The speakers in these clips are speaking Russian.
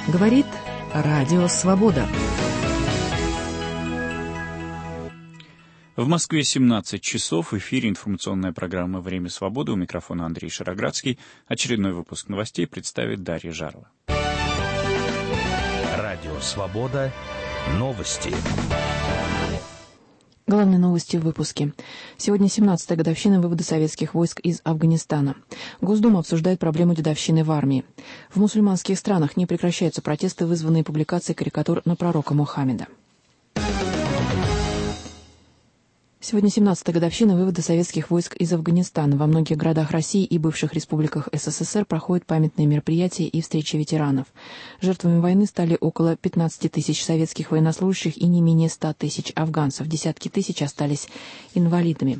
Говорит Радио Свобода. В Москве 17 часов. В эфире информационная программа «Время свободы». У микрофона Андрей Шароградский. Очередной выпуск новостей представит Дарья Жарова. Радио Свобода. Новости. Главные новости в выпуске. Сегодня 17-я годовщина вывода советских войск из Афганистана. Госдума обсуждает проблему дедовщины в армии. В мусульманских странах не прекращаются протесты, вызванные публикацией карикатур на пророка Мухаммеда. Сегодня 17-я годовщина вывода советских войск из Афганистана. Во многих городах России и бывших республиках СССР проходят памятные мероприятия и встречи ветеранов. Жертвами войны стали около 15 тысяч советских военнослужащих и не менее 100 тысяч афганцев. Десятки тысяч остались инвалидами.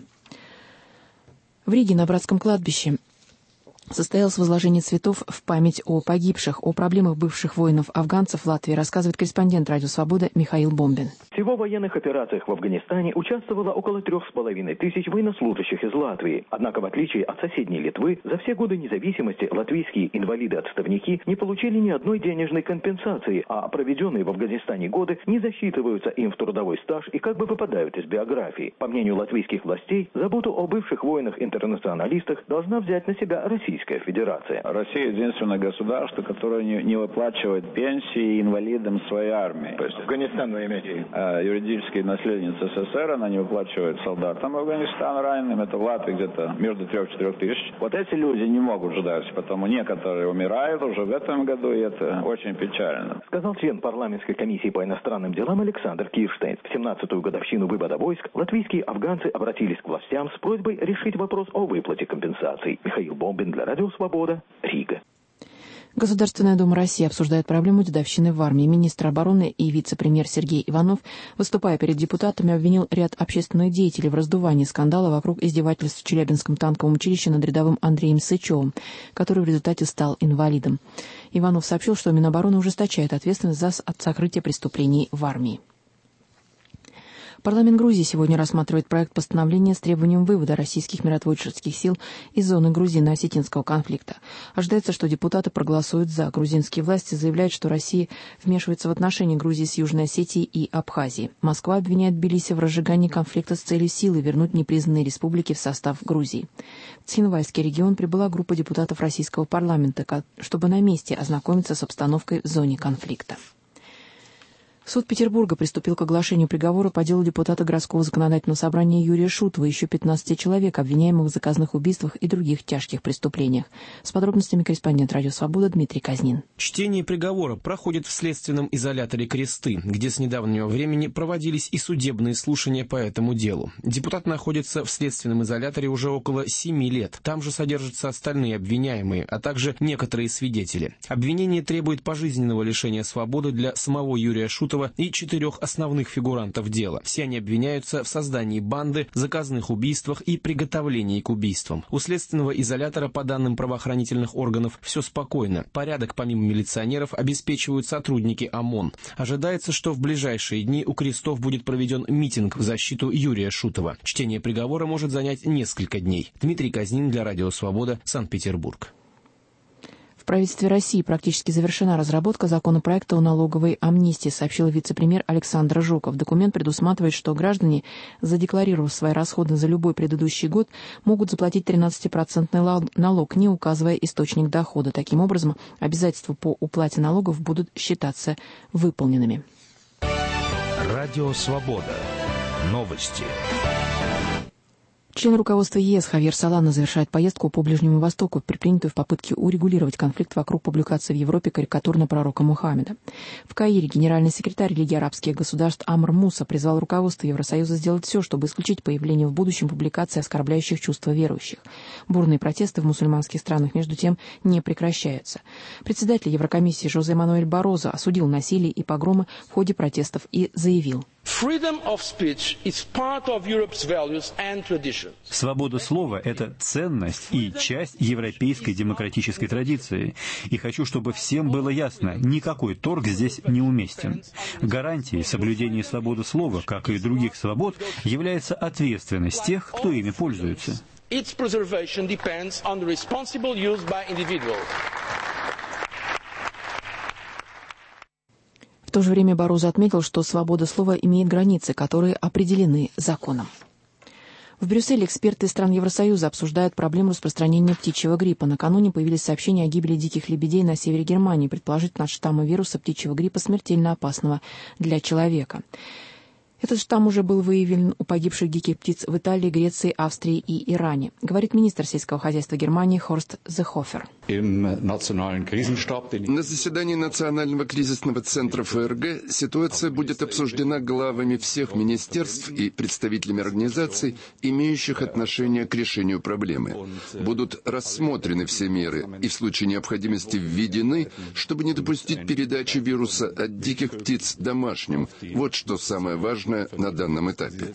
В Риге на братском кладбище состоялось возложение цветов в память о погибших. О проблемах бывших воинов-афганцев в Латвии рассказывает корреспондент «Радио Свобода» Михаил Бомбин. Всего в военных операциях в Афганистане участвовало около 3,5 тысяч военнослужащих из Латвии. Однако, в отличие от соседней Литвы, за все годы независимости латвийские инвалиды-отставники не получили ни одной денежной компенсации, а проведенные в Афганистане годы не засчитываются им в трудовой стаж и как бы выпадают из биографии. По мнению латвийских властей, заботу о бывших воинах-интернационалистах должна взять на себя Российская Федерация. Россия единственное государство, которое не выплачивает пенсии инвалидам своей армии. То есть Афганистан, вы имеете? Юридические наследницы СССР, она не выплачивает солдатам Афганистана раненым. Это в Латвии где-то между 3-4 тысяч. Вот эти люди не могут ждать, потому некоторые умирают уже в этом году, и это очень печально. Сказал член парламентской комиссии по иностранным делам Александр Кирштейн. В 17-ю годовщину вывода войск латвийские афганцы обратились к властям с просьбой решить вопрос о выплате компенсаций. Михаил Бомбин для Радио Свобода, Рига. Государственная Дума России обсуждает проблему дедовщины в армии. Министр обороны и вице-премьер Сергей Иванов, выступая перед депутатами, обвинил ряд общественных деятелей в раздувании скандала вокруг издевательств в Челябинском танковом училище над рядовым Андреем Сычевым, который в результате стал инвалидом. Иванов сообщил, что Минобороны ужесточает ответственность за сокрытие преступлений в армии. Парламент Грузии сегодня рассматривает проект постановления с требованием вывода российских миротворческих сил из зоны грузино-осетинского конфликта. Ожидается, что депутаты проголосуют «за». Грузинские власти заявляют, что Россия вмешивается в отношения Грузии с Южной Осетией и Абхазией. Москва обвиняет Тбилиси в разжигании конфликта с целью силы вернуть непризнанные республики в состав Грузии. В Цхинвальский регион прибыла группа депутатов российского парламента, чтобы на месте ознакомиться с обстановкой в зоне конфликта. Суд Петербурга приступил к оглашению приговора по делу депутата городского законодательного собрания Юрия Шутова и еще 15 человек, обвиняемых в заказных убийствах и других тяжких преступлениях. С подробностями корреспондент «Радио Свобода» Дмитрий Казнин. Чтение приговора проходит в следственном изоляторе «Кресты», где с недавнего времени проводились и судебные слушания по этому делу. Депутат находится в следственном изоляторе уже около 7 лет. Там же содержатся остальные обвиняемые, а также некоторые свидетели. Обвинение требует пожизненного лишения свободы для самого Юрия Шутова и 4 основных фигурантов дела. Все они обвиняются в создании банды, заказных убийствах и приготовлении к убийствам. У следственного изолятора, по данным правоохранительных органов, все спокойно. Порядок помимо милиционеров обеспечивают сотрудники ОМОН. Ожидается, что в ближайшие дни у Крестов будет проведен митинг в защиту Юрия Шутова. Чтение приговора может занять несколько дней. Дмитрий Казнин для Радио Свобода, Санкт-Петербург. В правительстве России практически завершена разработка законопроекта о налоговой амнистии, сообщил вице-премьер Александр Жуков. Документ предусматривает, что граждане, задекларировав свои расходы за любой предыдущий год, могут заплатить 13% налог, не указывая источник дохода. Таким образом, обязательства по уплате налогов будут считаться выполненными. Радио Свобода. Новости. Член руководства ЕС Хавьер Солана завершает поездку по Ближнему Востоку, предпринятую в попытке урегулировать конфликт вокруг публикации в Европе карикатур на пророка Мухаммеда. В Каире генеральный секретарь Лиги арабских государств Амр Муса призвал руководство Евросоюза сделать все, чтобы исключить появление в будущем публикаций, оскорбляющих чувства верующих. Бурные протесты в мусульманских странах, между тем, не прекращаются. Председатель Еврокомиссии Жозе Мануэль Барозо осудил насилие и погромы в ходе протестов и заявил: Свобода слова – это ценность и часть европейской демократической традиции. И хочу, чтобы всем было ясно, никакой торг здесь не уместен. Гарантией соблюдения свободы слова, как и других свобод, является ответственность тех, кто ими пользуется. то же время Барозу отметил, что свобода слова имеет границы, которые определены законом. В Брюсселе эксперты стран Евросоюза обсуждают проблему распространения птичьего гриппа. Накануне появились сообщения о гибели диких лебедей на севере Германии, предположительно от штамма вируса птичьего гриппа, смертельно опасного для человека. Этот штамм уже был выявлен у погибших диких птиц в Италии, Греции, Австрии и Иране, говорит министр сельского хозяйства Германии Хорст Зехофер. На заседании Национального кризисного центра ФРГ ситуация будет обсуждена главами всех министерств и представителями организаций, имеющих отношение к решению проблемы. Будут рассмотрены все меры и в случае необходимости введены, чтобы не допустить передачи вируса от диких птиц домашним. Вот что самое важное на данном этапе.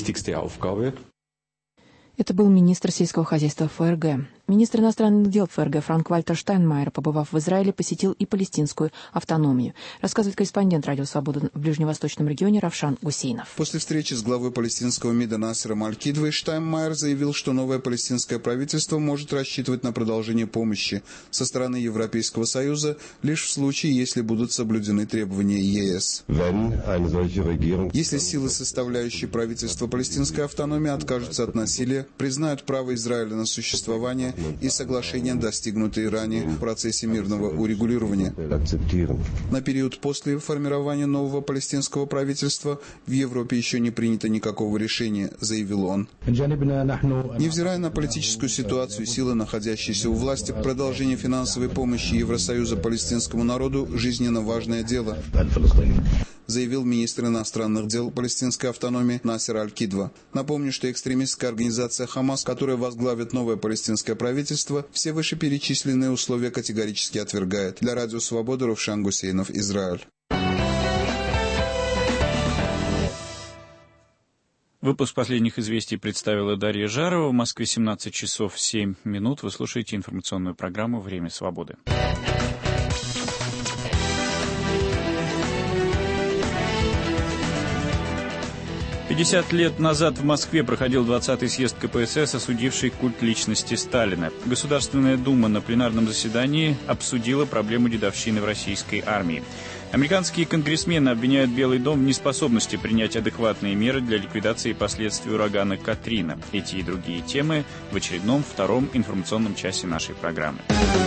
Это был министр сельского хозяйства ФРГ. Министр иностранных дел ФРГ Франк-Вальтер Штайнмайер, побывав в Израиле, посетил и палестинскую автономию. Рассказывает корреспондент Радио Свобода в Ближневосточном регионе Равшан Гусейнов. После встречи с главой палестинского МИДа Насером Аль-Кидвой Штайнмайер заявил, что новое палестинское правительство может рассчитывать на продолжение помощи со стороны Европейского Союза лишь в случае, если будут соблюдены требования ЕС. Если силы, составляющие правительство палестинской автономии, откажутся от насилия, признают право Израиля на существование и соглашения, достигнутые ранее в процессе мирного урегулирования. На период после формирования нового палестинского правительства в Европе еще не принято никакого решения, заявил он. Невзирая на политическую ситуацию, силы, находящиеся у власти, продолжение финансовой помощи Евросоюза палестинскому народу – жизненно важное дело, заявил министр иностранных дел палестинской автономии Насер Аль-Кидва. Напомню, что экстремистская организация «Хамас», которая возглавит новое палестинское правительство, все вышеперечисленные условия категорически отвергает. Для Радио Свобода Равшан Гусейнов, Израиль. Выпуск последних известий представила Дарья Жарова. В Москве 17 часов 7 минут. Вы слушаете информационную программу «Время свободы». «50 лет назад в Москве проходил 20-й съезд КПСС, осудивший культ личности Сталина. Государственная Дума на пленарном заседании обсудила проблему дедовщины в российской армии. Американские конгрессмены обвиняют Белый дом в неспособности принять адекватные меры для ликвидации последствий урагана Катрина. Эти и другие темы в очередном втором информационном часе нашей программы.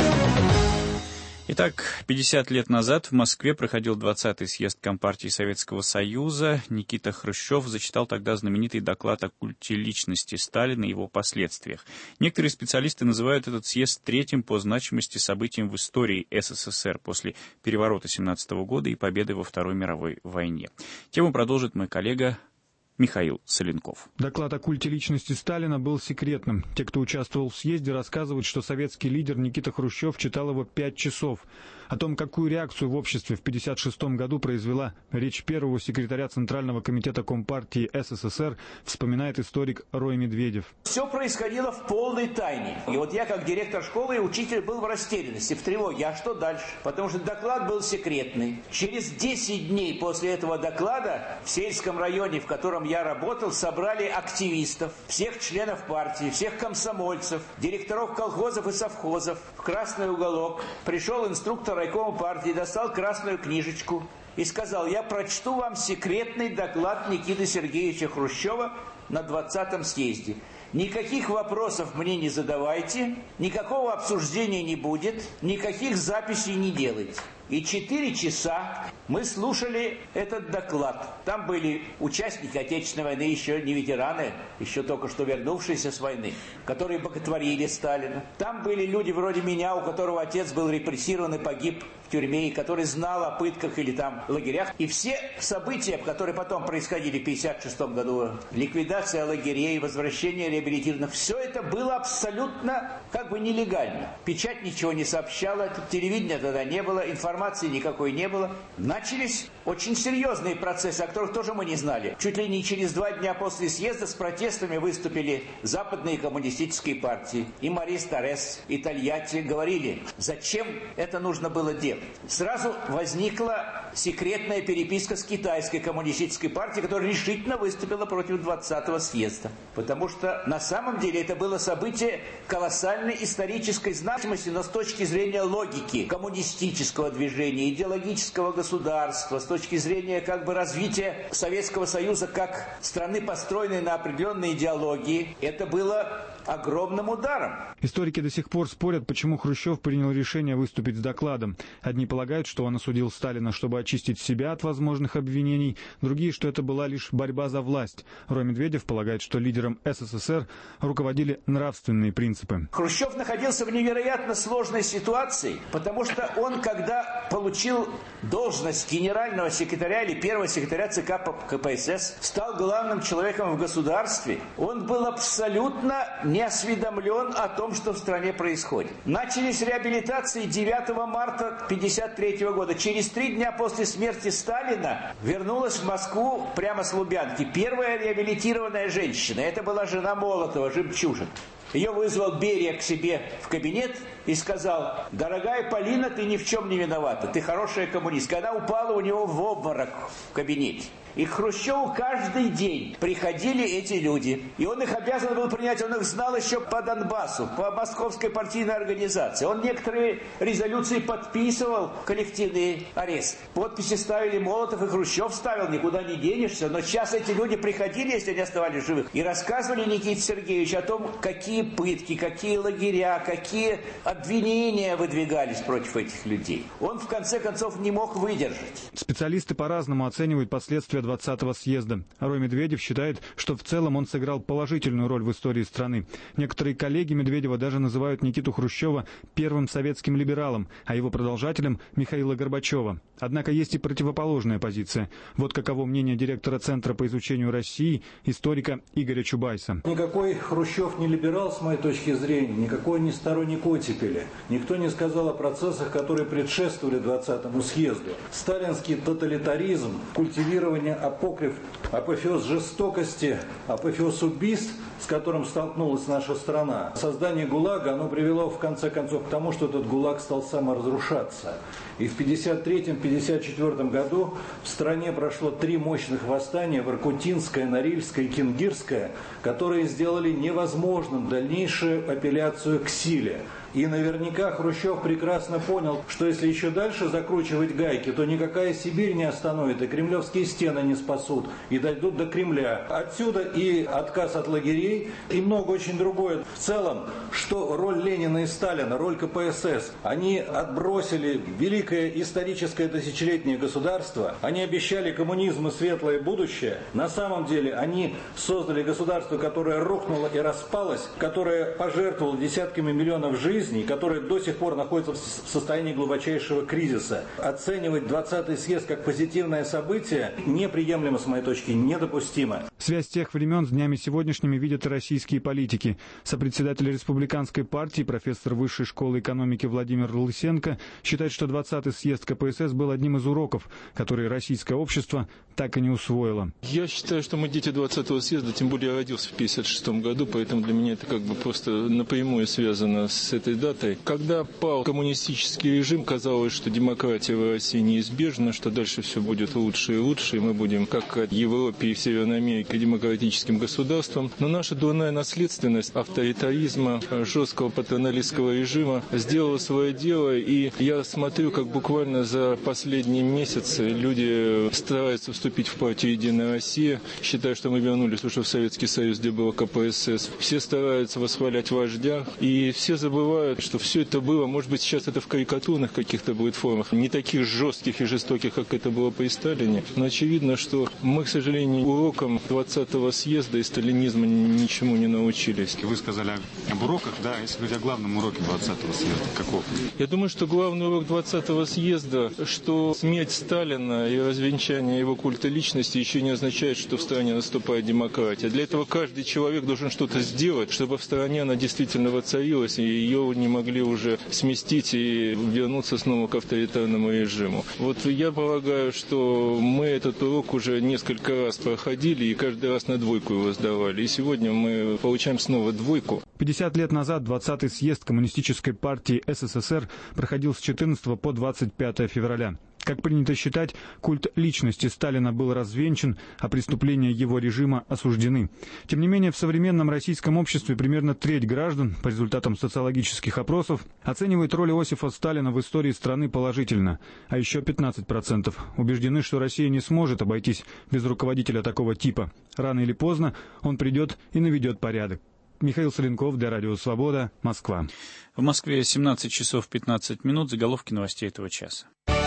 Итак, 50 лет назад в Москве проходил 20-й съезд Компартии Советского Союза. Никита Хрущев зачитал тогда знаменитый доклад о культе личности Сталина и его последствиях. Некоторые специалисты называют этот съезд третьим по значимости событием в истории СССР после переворота 1917 года и победы во Второй мировой войне. Тему продолжит мой коллега Михаил Соленков. Доклад о культе личности Сталина был секретным. Те, кто участвовал в съезде, рассказывают, что советский лидер Никита Хрущев читал его 5 часов. О том, какую реакцию в обществе в 1956 году произвела речь первого секретаря Центрального комитета Компартии СССР, вспоминает историк Рой Медведев. Все происходило в полной тайне. И вот я, как директор школы и учитель, был в растерянности, в тревоге. А что дальше? Потому что доклад был секретный. Через 10 дней после этого доклада в сельском районе, в котором я работал, собрали активистов, всех членов партии, всех комсомольцев, директоров колхозов и совхозов в красный уголок. Пришел инструктор райкома партии, достал красную книжечку и сказал: я прочту вам секретный доклад Никиты Сергеевича Хрущева на 20-м съезде. Никаких вопросов мне не задавайте, никакого обсуждения не будет, никаких записей не делайте. И 4 часа мы слушали этот доклад. Там были участники Отечественной войны, еще не ветераны, еще только что вернувшиеся с войны, которые боготворили Сталина. Там были люди вроде меня, у которого отец был репрессирован и погиб в тюрьме, и который знал о пытках или там лагерях. И все события, которые потом происходили в 1956 году, ликвидация лагерей, возвращение реабилитированных, все это было абсолютно как бы нелегально. Печать ничего не сообщала, телевидения тогда не было, информации никакой не было. Начались очень серьезные процессы, о которых тоже мы не знали. Чуть ли не через 2 дня после съезда с протестами выступили западные коммунистические партии. И Морис Торрес, и Тольятти говорили, зачем это нужно было делать. сразу возникла секретная переписка с китайской коммунистической партией, которая решительно выступила против 20-го съезда. Потому что на самом деле это было событие колоссальной исторической значимости, но с точки зрения логики коммунистического движения, идеологического государства, с точки зрения развития Советского Союза как страны, построенной на определенной идеологии, это было огромным ударом. Историки до сих пор спорят, почему Хрущев принял решение выступить с докладом. Одни полагают, что он осудил Сталина, чтобы очистить себя от возможных обвинений, другие, что это была лишь борьба за власть. Рой Медведев полагает, что лидером СССР руководили нравственные принципы. Хрущев находился в невероятно сложной ситуации, потому что он, когда получил должность генерального секретаря или первого секретаря ЦК КПСС, стал главным человеком в государстве, он был абсолютно не осведомлен о том, что в стране происходит. Начались реабилитации 9 марта 1953 года. Через 3 дня после смерти Сталина вернулась в Москву прямо с Лубянки первая реабилитированная женщина. Это была жена Молотова, Жемчужин. Ее вызвал Берия к себе в кабинет и сказал: «Дорогая Полина, ты ни в чем не виновата, ты хорошая коммунистка». Она упала у него в обморок в кабинете. И к Хрущеву каждый день приходили эти люди. И он их обязан был принять, он их знал еще по Донбассу, по Московской партийной организации. Он некоторые резолюции подписывал, коллективный арест. Подписи ставили Молотов, и Хрущев ставил, никуда не денешься. Но сейчас эти люди приходили, если они оставались живых, и рассказывали Никите Сергеевичу о том, какие пытки, какие лагеря, какие обвинения выдвигались против этих людей. Он, в конце концов, не мог выдержать. Специалисты по-разному оценивают последствия 20-го съезда. Рой Медведев считает, что в целом он сыграл положительную роль в истории страны. Некоторые коллеги Медведева даже называют Никиту Хрущева первым советским либералом, а его продолжателем Михаила Горбачева. Однако есть и противоположная позиция. Вот каково мнение директора Центра по изучению России, историка Игоря Чубайса. Никакой Хрущев не либерал, с моей точки зрения, никакой не сторонник оттепели. Никто не сказал о процессах, которые предшествовали 20-му съезду. Сталинский тоталитаризм, культивирование апофеоз жестокости, апофеоз убийств, с которым столкнулась наша страна. Создание ГУЛАГа, оно привело в конце концов к тому, что этот ГУЛАГ стал саморазрушаться. И в 1953-1954 году в стране прошло 3 мощных восстания: Воркутинское, Норильское и Кингирское, которые сделали невозможным дальнейшую апелляцию к силе. И наверняка Хрущев прекрасно понял, что если еще дальше закручивать гайки, то никакая Сибирь не остановит, и кремлевские стены не спасут, и дойдут до Кремля. Отсюда и отказ от лагерей, и много очень другое. В целом, что роль Ленина и Сталина, роль КПСС, они отбросили великое историческое тысячелетнее государство, они обещали коммунизму светлое будущее. На самом деле они создали государство, которое рухнуло и распалось, которое пожертвовало десятками миллионов жизней, которые до сих пор находятся в состоянии глубочайшего кризиса. Оценивать 20-й съезд как позитивное событие неприемлемо, с моей точки, недопустимо. Связь тех времен с днями сегодняшними видят и российские политики. Сопредседатель Республиканской партии, профессор Высшей школы экономики Владимир Лысенко считает, что 20-й съезд КПСС был одним из уроков, которые российское общество так и не усвоило. Я считаю, что мы дети 20-го съезда, тем более я родился в 1956 году, поэтому для меня это просто напрямую связано с этой датой. Когда пал коммунистический режим, казалось, что демократия в России неизбежна, что дальше все будет лучше и лучше, и мы будем, как в Европе и в Северной Америке, демократическим государством. Но наша дурная наследственность авторитаризма, жесткого патерналистского режима сделала свое дело, и я смотрю, как буквально за последние месяцы люди стараются вступить в партию «Единая Россия». Считаю, что мы вернулись уже в Советский Союз, где было КПСС. Все стараются восхвалять вождя, и все забывают, что все это было, может быть, сейчас это в карикатурных каких-то будет формах, не таких жестких и жестоких, как это было при Сталине, но очевидно, что мы, к сожалению, урокам 20-го съезда и сталинизма ничему не научились. Вы сказали об уроках, да, если говорить о главном уроке 20-го съезда, каков? Я думаю, что главный урок 20-го съезда, что смерть Сталина и развенчание его культа личности еще не означает, что в стране наступает демократия. Для этого каждый человек должен что-то сделать, чтобы в стране она действительно воцарилась, и ее не могли уже сместить и вернуться снова к авторитарному режиму. Вот я полагаю, что мы этот урок уже несколько раз проходили, и каждый раз на двойку его сдавали. И сегодня мы получаем снова двойку. 50 лет назад 20-й съезд Коммунистической партии СССР проходил с 14 по 25 февраля. Как принято считать, культ личности Сталина был развенчан, а преступления его режима осуждены. Тем не менее, в современном российском обществе примерно треть граждан, по результатам социологических опросов, оценивает роль Иосифа Сталина в истории страны положительно, а еще 15% убеждены, что Россия не сможет обойтись без руководителя такого типа. Рано или поздно он придет и наведет порядок. Михаил Соленков для Радио Свобода, Москва. В Москве 17 часов 15 минут. Заголовки новостей этого часа.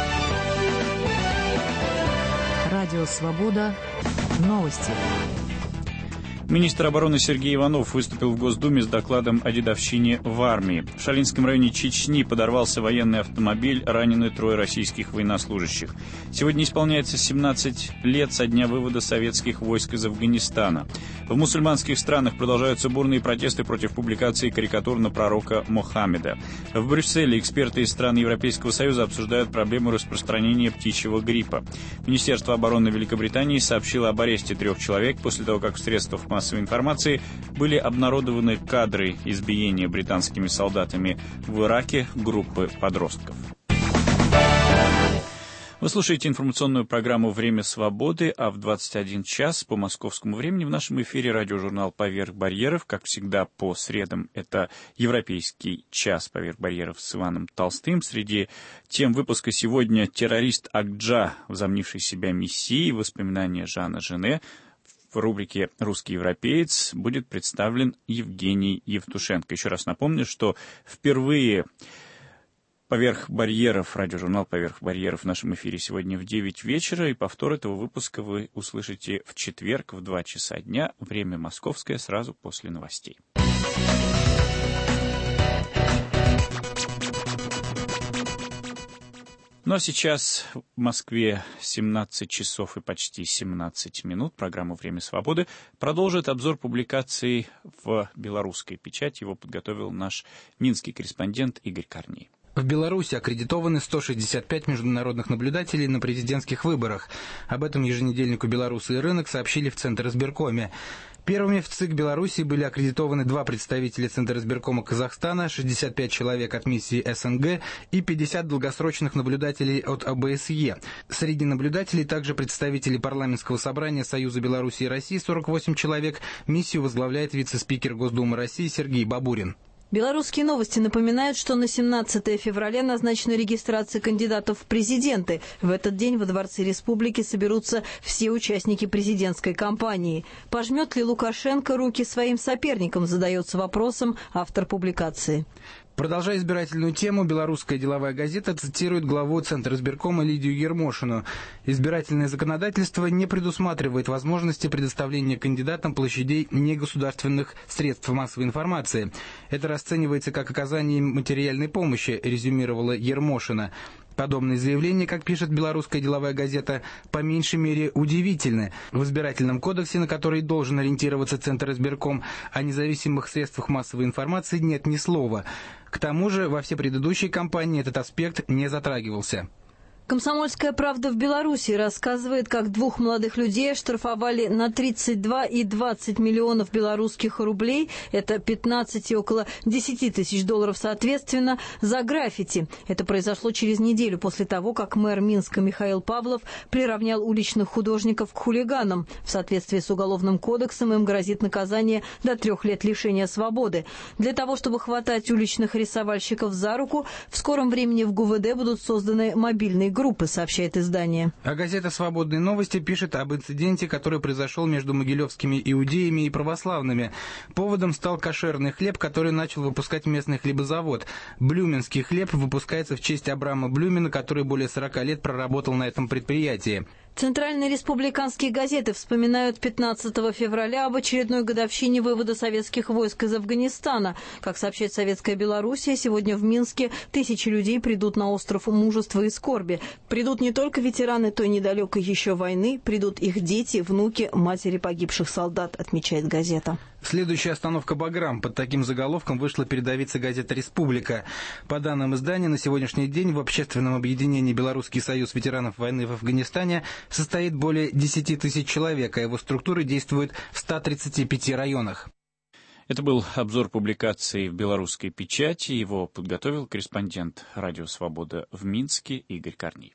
Радио «Свобода». Новости. Министр обороны Сергей Иванов выступил в Госдуме с докладом о дедовщине в армии. В Шалинском районе Чечни подорвался военный автомобиль, ранены 3 российских военнослужащих. Сегодня исполняется 17 лет со дня вывода советских войск из Афганистана. В мусульманских странах продолжаются бурные протесты против публикации карикатур на пророка Мухаммеда. В Брюсселе эксперты из стран Европейского Союза обсуждают проблему распространения птичьего гриппа. Министерство обороны Великобритании сообщило об аресте 3 человек после того, как в средствах массовой информации были обнародованы кадры избиения британскими солдатами в Ираке группы подростков. Вы слушаете информационную программу «Время свободы», а в 21 час по московскому времени в нашем эфире радиожурнал «Поверх барьеров». Как всегда, по средам это европейский час «Поверх барьеров» с Иваном Толстым. Среди тем выпуска сегодня террорист Акджа, возомнивший себя мессией, воспоминания Жана Жене. В рубрике «Русский европеец» будет представлен Евгений Евтушенко. Еще раз напомню, что впервые «Поверх барьеров», радиожурнал «Поверх барьеров» в нашем эфире сегодня в 9 вечера, и повтор этого выпуска вы услышите в четверг в 2 часа дня, время московское, сразу после новостей. Ну а сейчас в Москве 17 часов и почти 17 минут. Программу «Время свободы» продолжит обзор публикаций в белорусской печати. Его подготовил наш минский корреспондент Игорь Корней. В Беларуси аккредитованы 165 международных наблюдателей на президентских выборах. Об этом еженедельнику «Беларусы и рынок» сообщили в Центризбиркоме. Первыми в ЦИК Беларуси были аккредитованы 2 представителя Центризбиркома Казахстана, 65 человек от миссии СНГ и 50 долгосрочных наблюдателей от ОБСЕ. Среди наблюдателей также представители парламентского собрания Союза Беларуси и России, 48 человек. Миссию возглавляет вице-спикер Госдумы России Сергей Бабурин. Белорусские новости напоминают, что на 17 февраля назначена регистрация кандидатов в президенты. В этот день во Дворце Республики соберутся все участники президентской кампании. Пожмет ли Лукашенко руки своим соперникам, задается вопросом автор публикации. Продолжая избирательную тему, белорусская деловая газета цитирует главу Центризбиркома Лидию Ермошину. Избирательное законодательство не предусматривает возможности предоставления кандидатам площадей негосударственных средств массовой информации. Это расценивается как оказание материальной помощи, резюмировала Ермошина. Подобные заявления, как пишет белорусская деловая газета, по меньшей мере удивительны. В избирательном кодексе, на который должен ориентироваться Центризбирком, о независимых средствах массовой информации нет ни слова. К тому же во все предыдущие кампании этот аспект не затрагивался. «Комсомольская правда» в Беларуси рассказывает, как 2 молодых людей оштрафовали на 32 и 20 миллионов белорусских рублей, это 15 и около 10 тысяч долларов соответственно, за граффити. Это произошло через неделю после того, как мэр Минска Михаил Павлов приравнял уличных художников к хулиганам. В соответствии с Уголовным кодексом им грозит наказание до 3 лет лишения свободы. Для того, чтобы хватать уличных рисовальщиков за руку, в скором времени в ГУВД будут созданы мобильные группы, сообщает издание. А газета «Свободные новости» пишет об инциденте, который произошел между могилевскими иудеями и православными. Поводом стал кошерный хлеб, который начал выпускать местный хлебозавод. Блюменский хлеб выпускается в честь Абрама Блюмена, который более 40 лет проработал на этом предприятии. Центральные республиканские газеты вспоминают 15 февраля об очередной годовщине вывода советских войск из Афганистана. Как сообщает Советская Белоруссия, сегодня в Минске тысячи людей придут на остров мужества и скорби. Придут не только ветераны той недалекой еще войны, придут их дети, внуки, матери погибших солдат, отмечает газета. Следующая остановка «Баграм». Под таким заголовком вышла передовица газета «Республика». По данным издания, на сегодняшний день в общественном объединении «Белорусский союз ветеранов войны в Афганистане» состоит более 10 тысяч человек, а его структуры действуют в 135 районах. Это был обзор публикации в белорусской печати. Его подготовил корреспондент «Радио Свобода» в Минске Игорь Корней.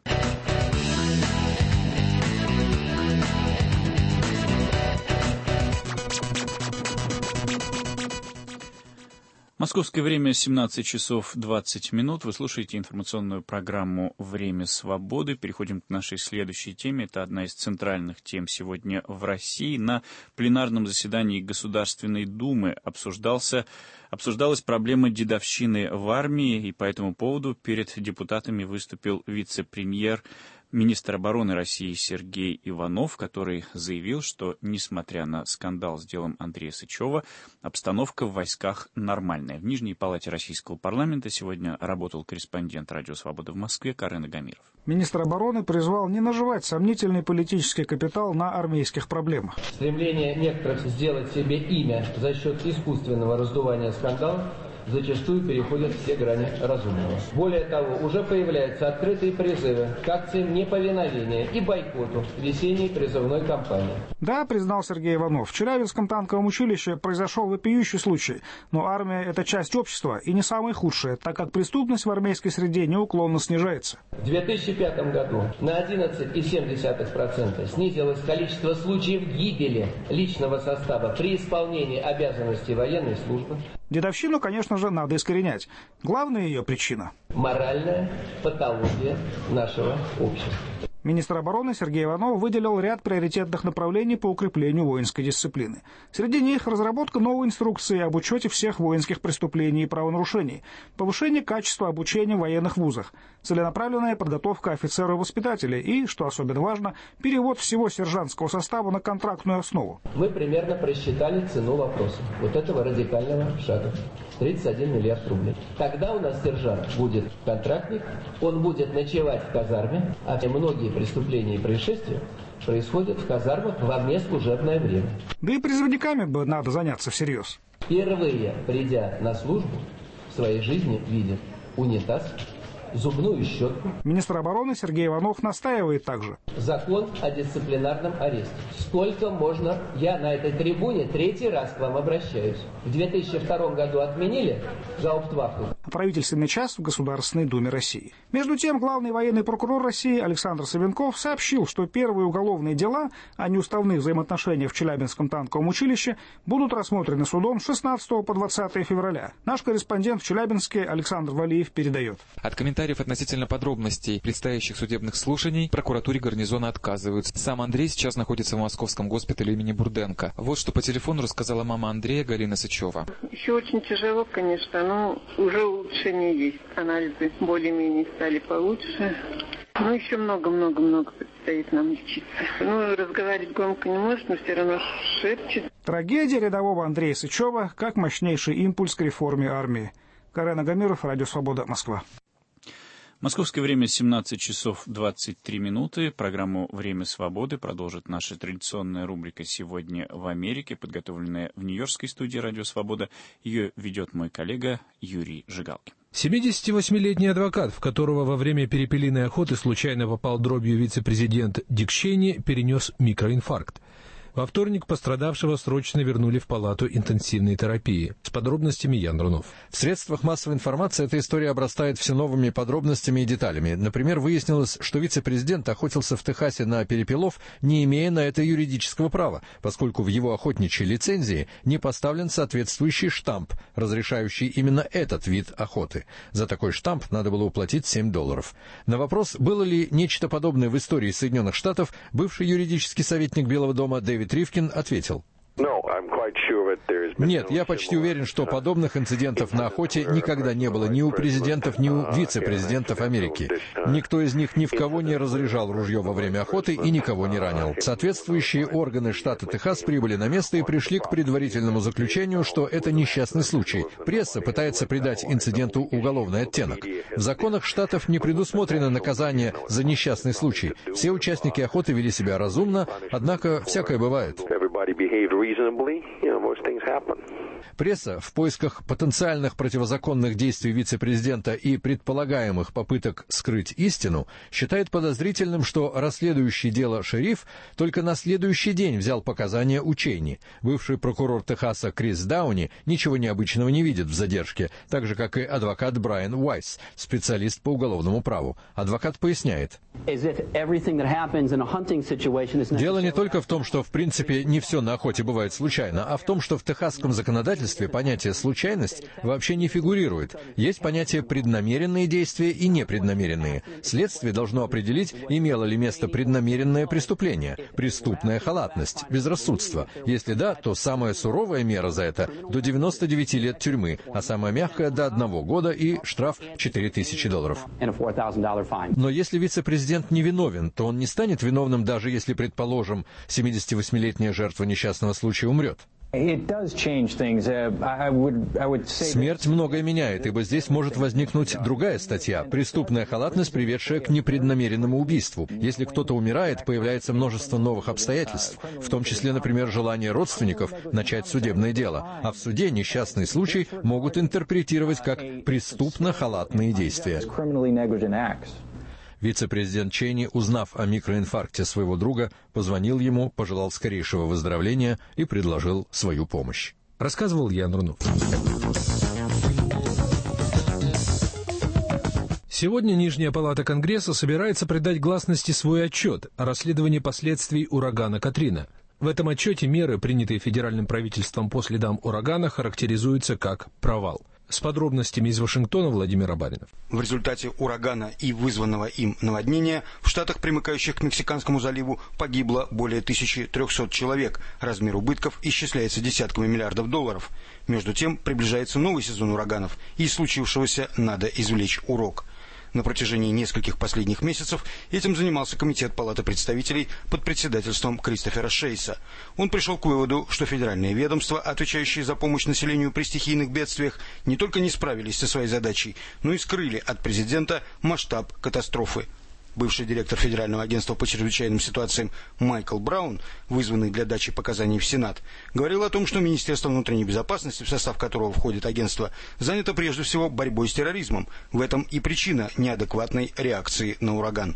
Московское время 17 часов 20 минут. Вы слушаете информационную программу «Время свободы». Переходим к нашей следующей теме. Это одна из центральных тем сегодня в России. На пленарном заседании Государственной Думы обсуждалась проблема дедовщины в армии, и по этому поводу перед депутатами выступил вице-премьер, министр обороны России Сергей Иванов, который заявил, что, несмотря на скандал с делом Андрея Сычева, обстановка в войсках нормальная. В Нижней палате Российского парламента сегодня работал корреспондент «Радио Свобода» в Москве Карен Агамиров. Министр обороны призвал не наживать сомнительный политический капитал на армейских проблемах. Стремление некоторых сделать себе имя за счет искусственного раздувания скандалов зачастую переходят все грани разумного. Более того, уже появляются открытые призывы к акциям неповиновения и бойкоту весенней призывной кампании. Да, признал Сергей Иванов, в Челябинском танковом училище произошел вопиющий случай, но армия – это часть общества и не самая худшая, так как преступность в армейской среде неуклонно снижается. В 2005 году на 11,7% снизилось количество случаев гибели личного состава при исполнении обязанностей военной службы. Дедовщину, конечно же, надо искоренять. Главная ее причина – моральная патология нашего общества. Министр обороны Сергей Иванов выделил ряд приоритетных направлений по укреплению воинской дисциплины. Среди них разработка новой инструкции об учете всех воинских преступлений и правонарушений, повышение качества обучения в военных вузах, целенаправленная подготовка офицеров-воспитателей и, что особенно важно, перевод всего сержантского состава на контрактную основу. Мы примерно просчитали цену вопроса вот этого радикального шага. 31 миллиард рублей. Тогда у нас сержант будет контрактник, он будет ночевать в казарме, а многие преступления и происшествия происходят в казармах во внеслужебное время. Да и призывниками бы надо заняться всерьез. Впервые, придя на службу, в своей жизни видят унитаз, зубную щетку. Министр обороны Сергей Иванов настаивает также. Закон о дисциплинарном аресте. Сколько можно? Я на этой трибуне третий раз к вам обращаюсь. В 2002 году отменили гауптвахту. Правительственный час в Государственной Думе России. Между тем, главный военный прокурор России Александр Савенков сообщил, что первые уголовные дела о неуставных взаимоотношениях в Челябинском танковом училище будут рассмотрены судом с 16 по 20 февраля. Наш корреспондент в Челябинске Александр Валиев передает. От комментариев относительно подробностей предстоящих судебных слушаний прокуратуре гарнизона отказываются. Сам Андрей сейчас находится в московском госпитале имени Бурденко. Вот что по телефону рассказала мама Андрея Галина Сычева. Еще очень тяжело, конечно, но уже улучшение есть. Анализы более-менее стали получше. Но еще много-много-много предстоит нам лечиться. Разговаривать громко не может, но все равно шепчет. Трагедия рядового Андрея Сычева как мощнейший импульс к реформе армии. Карен Агамиров, Радио Свобода, Москва. Московское время 17 часов 23 минуты. Программу «Время свободы» продолжит наша традиционная рубрика «Сегодня в Америке», подготовленная в нью-йоркской студии «Радио Свобода». Ее ведет мой коллега Юрий Жигалкин. 78-летний адвокат, в которого во время перепелиной охоты случайно попал дробью вице-президент Дик Чейни, перенес микроинфаркт. Во вторник пострадавшего срочно вернули в палату интенсивной терапии. С подробностями Ян Рунов. В средствах массовой информации эта история обрастает все новыми подробностями и деталями. Например, выяснилось, что вице-президент охотился в Техасе на перепелов, не имея на это юридического права, поскольку в его охотничьей лицензии не поставлен соответствующий штамп, разрешающий именно этот вид охоты. За такой штамп надо было уплатить $7. На вопрос, было ли нечто подобное в истории Соединенных Штатов, бывший юридический советник Белого дома Дэвид Ривкин ответил: «Нет, я почти уверен, что подобных инцидентов на охоте никогда не было ни у президентов, ни у вице-президентов Америки. Никто из них ни в кого не разряжал ружье во время охоты и никого не ранил. Соответствующие органы штата Техас прибыли на место и пришли к предварительному заключению, что это несчастный случай. Пресса пытается придать инциденту уголовный оттенок. В законах штатов не предусмотрено наказание за несчастный случай. Все участники охоты вели себя разумно, однако всякое бывает». Пресса в поисках потенциальных противозаконных действий вице-президента и предполагаемых попыток скрыть истину считает подозрительным, что расследующий дело шериф только на следующий день взял показания у Чейни. Бывший прокурор Техаса Крис Дауни ничего необычного не видит в задержке, так же, как и адвокат Брайан Уайс, специалист по уголовному праву. Адвокат поясняет. Дело не только в том, что в принципе не все на охоте бывает случайно, а в том, что в техасском законодательстве понятие «случайность» вообще не фигурирует. Есть понятие «преднамеренные действия» и «непреднамеренные». Следствие должно определить, имело ли место преднамеренное преступление, преступная халатность, безрассудство. Если да, то самая суровая мера за это – до 99 лет тюрьмы, а самая мягкая – до 1 года и штраф $4000. Но если вице-президент невиновен, то он не станет виновным, даже если, предположим, 78-летняя жертва несчастного случая умрет. Смерть многое меняет, ибо здесь может возникнуть другая статья – преступная халатность, приведшая к непреднамеренному убийству. Если кто-то умирает, появляется множество новых обстоятельств, в том числе, например, желание родственников начать судебное дело, а в суде несчастный случай могут интерпретировать как преступно-халатные действия. Вице-президент Чейни, узнав о микроинфаркте своего друга, позвонил ему, пожелал скорейшего выздоровления и предложил свою помощь. Рассказывал Ян Рунов. Сегодня Нижняя палата Конгресса собирается придать гласности свой отчет о расследовании последствий урагана Катрина. В этом отчете меры, принятые федеральным правительством по следам урагана, характеризуются как провал. С подробностями из Вашингтона Владимир Абаринов. В результате урагана и вызванного им наводнения в штатах, примыкающих к Мексиканскому заливу, погибло более 1300 человек. Размер убытков исчисляется десятками миллиардов долларов. Между тем, приближается новый сезон ураганов, и из случившегося надо извлечь урок. На протяжении нескольких последних месяцев этим занимался Комитет Палаты представителей под председательством Кристофера Шейса. Он пришел к выводу, что федеральные ведомства, отвечающие за помощь населению при стихийных бедствиях, не только не справились со своей задачей, но и скрыли от президента масштаб катастрофы. Бывший директор Федерального агентства по чрезвычайным ситуациям Майкл Браун, вызванный для дачи показаний в Сенат, говорил о том, что Министерство внутренней безопасности, в состав которого входит агентство, занято прежде всего борьбой с терроризмом. В этом и причина неадекватной реакции на ураган.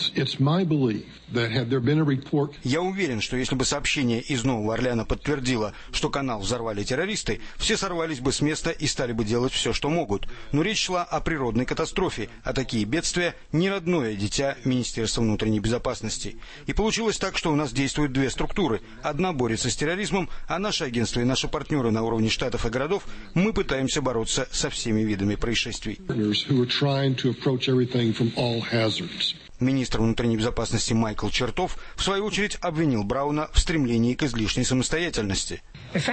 Я уверен, что если бы сообщение из Нового Орлеана подтвердило, что канал взорвали террористы, все сорвались бы с места и стали бы делать все, что могут. Но речь шла о природной катастрофе, а такие бедствия – не родное дитя Министерства внутренней безопасности. И получилось так, что у нас действуют две структуры. Одна борется с терроризмом, а наше агентство и наши партнеры на уровне штатов и городов, мы пытаемся бороться со всеми видами происшествий. Министр внутренней безопасности Майкл Чертов, в свою очередь, обвинил Брауна в стремлении к излишней самостоятельности.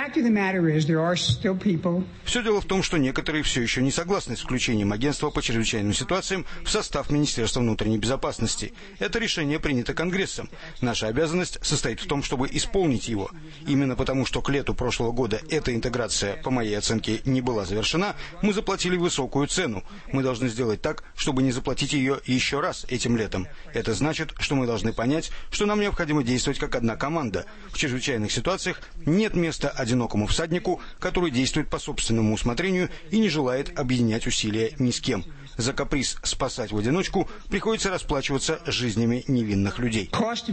Все дело в том, что некоторые все еще не согласны с включением агентства по чрезвычайным ситуациям в состав Министерства внутренней безопасности. Это решение принято Конгрессом. Наша обязанность состоит в том, чтобы исполнить его. Именно потому, что к лету прошлого года эта интеграция, по моей оценке, не была завершена, мы заплатили высокую цену. Мы должны сделать так, чтобы не заплатить ее еще раз этим летом. Это значит, что мы должны понять, что нам необходимо действовать как одна команда. В чрезвычайных ситуациях нет места одинокому всаднику, который действует по собственному усмотрению и не желает объединять усилия ни с кем. За каприз спасать в одиночку приходится расплачиваться жизнями невинных людей.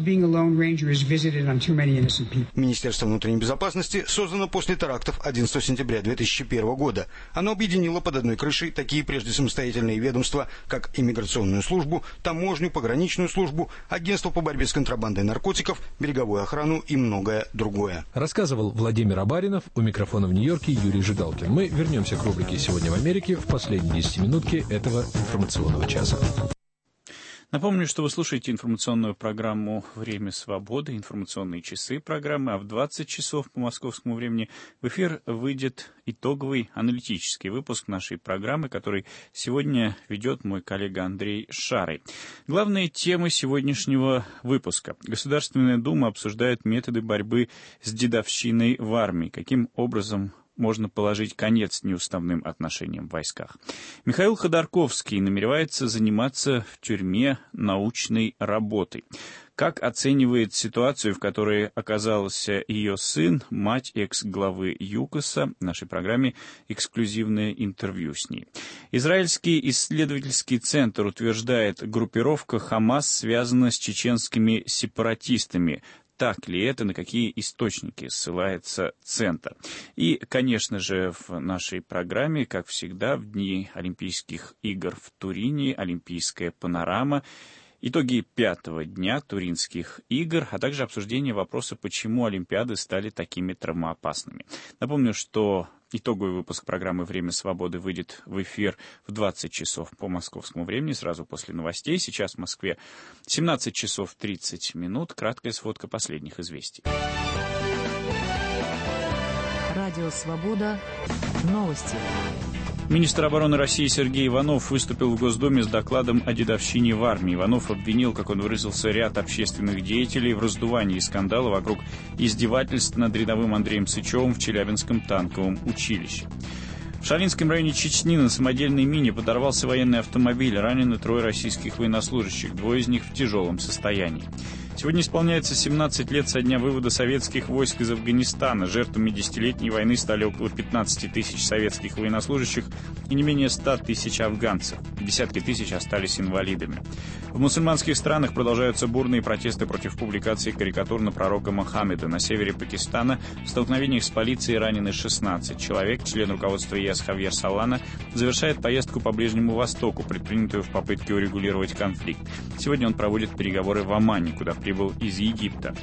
Министерство внутренней безопасности создано после терактов 11 сентября 2001 года. Оно объединило под одной крышей такие прежде самостоятельные ведомства, как иммиграционную службу, таможню, пограничную службу, агентство по борьбе с контрабандой наркотиков, береговую охрану и многое другое. Рассказывал Владимир Абаринов, у микрофона в Нью-Йорке Юрий Жигалкин. Мы вернемся к рубрике «Сегодня в Америке» в последней 10-минутке этого информационного часа. Напомню, что вы слушаете информационную программу «Время свободы», информационные часы программы, а в 20 часов по московскому времени в эфир выйдет итоговый аналитический выпуск нашей программы, который сегодня ведет мой коллега Андрей Шарый. Главные темы сегодняшнего выпуска. Государственная Дума обсуждает методы борьбы с дедовщиной в армии, каким образом можно положить конец неуставным отношениям в войсках. Михаил Ходорковский намеревается заниматься в тюрьме научной работой. Как оценивает ситуацию, в которой оказался ее сын, мать экс-главы ЮКОСа, в нашей программе эксклюзивное интервью с ней. Израильский исследовательский центр утверждает, группировка «Хамас» связана с чеченскими сепаратистами. Так ли это, на какие источники ссылается Центр? И, конечно же, в нашей программе, как всегда, в дни Олимпийских игр в Турине, Олимпийская панорама, итоги 5-го дня Туринских игр, а также обсуждение вопроса, почему Олимпиады стали такими травмоопасными. Напомню, что итоговый выпуск программы «Время свободы» выйдет в эфир в 20 часов по московскому времени, сразу после новостей. Сейчас в Москве 17 часов 30 минут. Краткая сводка последних известий. Радио «Свобода». Новости. Министр обороны России Сергей Иванов выступил в Госдуме с докладом о дедовщине в армии. Иванов обвинил, как он выразился, ряд общественных деятелей в раздувании скандала вокруг издевательств над рядовым Андреем Сычевым в Челябинском танковом училище. В Шалинском районе Чечни на самодельной мине подорвался военный автомобиль. Ранены 3 российских военнослужащих, 2 из них в тяжелом состоянии. Сегодня исполняется 17 лет со дня вывода советских войск из Афганистана. Жертвами 10-летней войны стали около 15 тысяч советских военнослужащих и не менее 100 тысяч афганцев. Десятки тысяч остались инвалидами. В мусульманских странах продолжаются бурные протесты против публикации карикатур на пророка Мухаммеда. На севере Пакистана в столкновениях с полицией ранены 16 человек. Член руководства ЕС Хавьер Солана завершает поездку по Ближнему Востоку, предпринятую в попытке урегулировать конфликт. Сегодня он проводит переговоры в Омане, куда прибыл из Египта.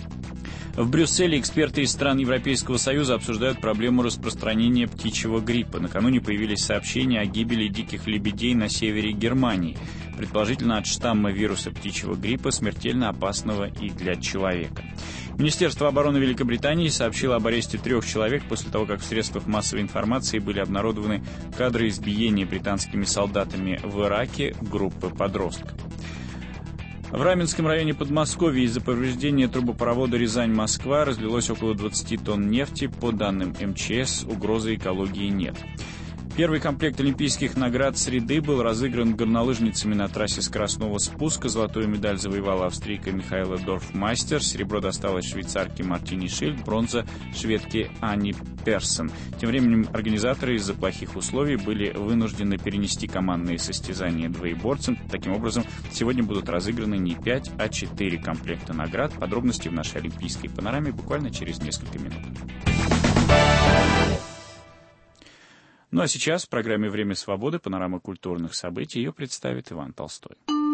В Брюсселе эксперты из стран Европейского Союза обсуждают проблему распространения птичьего гриппа. Накануне появились сообщения о гибели диких лебедей на севере Германии, предположительно от штамма вируса птичьего гриппа, смертельно опасного и для человека. Министерство обороны Великобритании сообщило об аресте 3 человек после того, как в средствах массовой информации были обнародованы кадры избиения британскими солдатами в Ираке группы подростков. В Раменском районе Подмосковья из-за повреждения трубопровода Рязань-Москва разлилось около 20 тонн нефти. По данным МЧС, угрозы экологии нет. Первый комплект олимпийских наград среды был разыгран горнолыжницами на трассе скоростного спуска. Золотую медаль завоевала австрийка Михаила Дорфмайстер, серебро досталось швейцарке Мартине Шильд, бронза шведке Ани Персон. Тем временем организаторы из-за плохих условий были вынуждены перенести командные состязания двоеборцам. Таким образом, сегодня будут разыграны не 5, а 4 комплекта наград. Подробности в нашей олимпийской панораме буквально через несколько минут. Ну а сейчас в программе «Время свободы» панорама культурных событий. Ее представит Иван Толстой.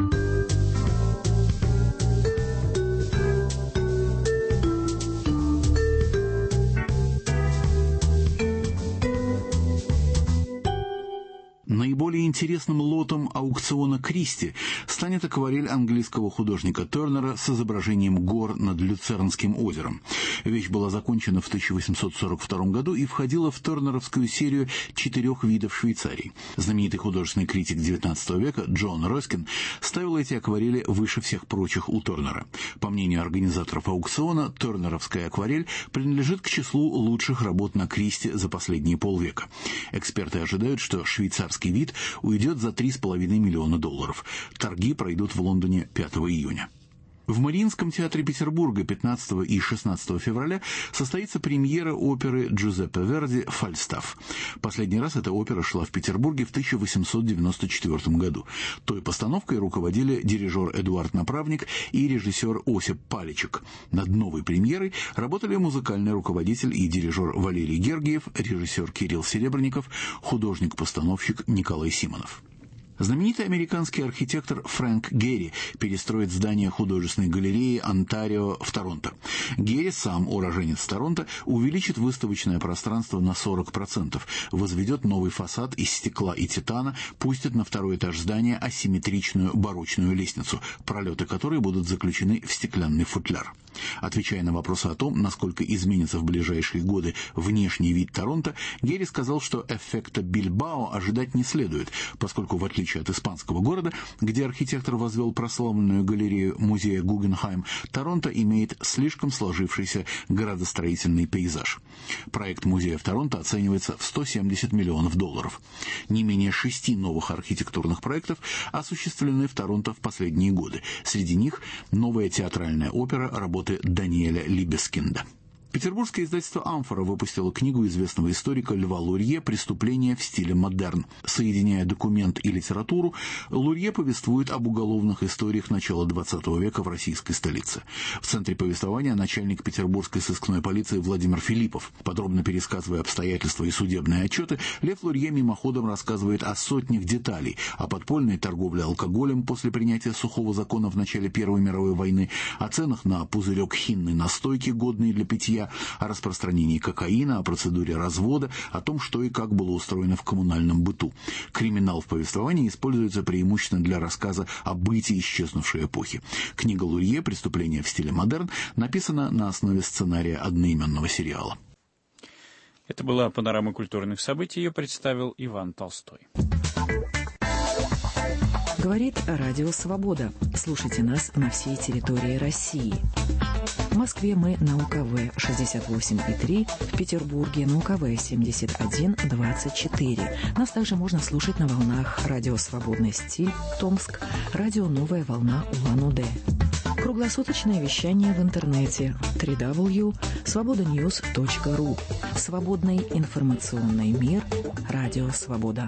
Наиболее интересным лотом аукциона Кристи станет акварель английского художника Тернера с изображением гор над Люцернским озером. Вещь была закончена в 1842 году и входила в тернеровскую серию 4 видов Швейцарии. Знаменитый художественный критик XIX века Джон Роскин ставил эти акварели выше всех прочих у Тернера. По мнению организаторов аукциона, тернеровская акварель принадлежит к числу лучших работ на Кристи за последние полвека. Эксперты ожидают, что швейцарский вид уйдет за $3,5 миллиона. Торги пройдут в Лондоне 5 июня. В Мариинском театре Петербурга 15 и 16 февраля состоится премьера оперы Джузеппе Верди «Фальстаф». Последний раз эта опера шла в Петербурге в 1894 году. Той постановкой руководили дирижер Эдуард Направник и режиссер Осип Паличек. Над новой премьерой работали музыкальный руководитель и дирижер Валерий Гергиев, режиссер Кирилл Серебренников, художник-постановщик Николай Симонов. Знаменитый американский архитектор Фрэнк Герри перестроит здание художественной галереи Онтарио в Торонто. Герри, сам уроженец Торонто, увеличит выставочное пространство на 40%, возведет новый фасад из стекла и титана, пустит на 2-й этаж здания асимметричную барочную лестницу, пролеты которой будут заключены в стеклянный футляр. Отвечая на вопросы о том, насколько изменится в ближайшие годы внешний вид Торонто, Герри сказал, что эффекта Бильбао ожидать не следует, поскольку в отличие от испанского города, где архитектор возвел прославленную галерею музея Гугенхайм, Торонто имеет слишком сложившийся градостроительный пейзаж. Проект музея в Торонто оценивается в $170 миллионов. Не менее 6 новых архитектурных проектов осуществлены в Торонто в последние годы. Среди них новая театральная опера работы Даниэля Либескинда. Петербургское издательство «Амфора» выпустило книгу известного историка Льва Лурье «Преступления в стиле модерн». Соединяя документ и литературу, Лурье повествует об уголовных историях начала XX века в российской столице. В центре повествования начальник петербургской сыскной полиции Владимир Филиппов. Подробно пересказывая обстоятельства и судебные отчеты, Лев Лурье мимоходом рассказывает о сотнях деталей: о подпольной торговле алкоголем после принятия сухого закона в начале Первой мировой войны, о ценах на пузырек хинной настойки, годные для питья, о распространении кокаина, о процедуре развода, о том, что и как было устроено в коммунальном быту. Криминал в повествовании используется преимущественно для рассказа о быте исчезнувшей эпохи. Книга Лурье «Преступления в стиле модерн» написана на основе сценария одноименного сериала. Это была панорама культурных событий. Ее представил Иван Толстой. Говорит Радио Свобода. Слушайте нас на всей территории России. В Москве мы на УКВ 68,3, в Петербурге на УКВ 71,24. Нас также можно слушать на волнах Радио Свободный стиль, Томск, Радио Новая волна Улан-Удэ. Круглосуточное вещание в интернете www.svobodanews.ru. Свободный информационный мир. Радио Свобода.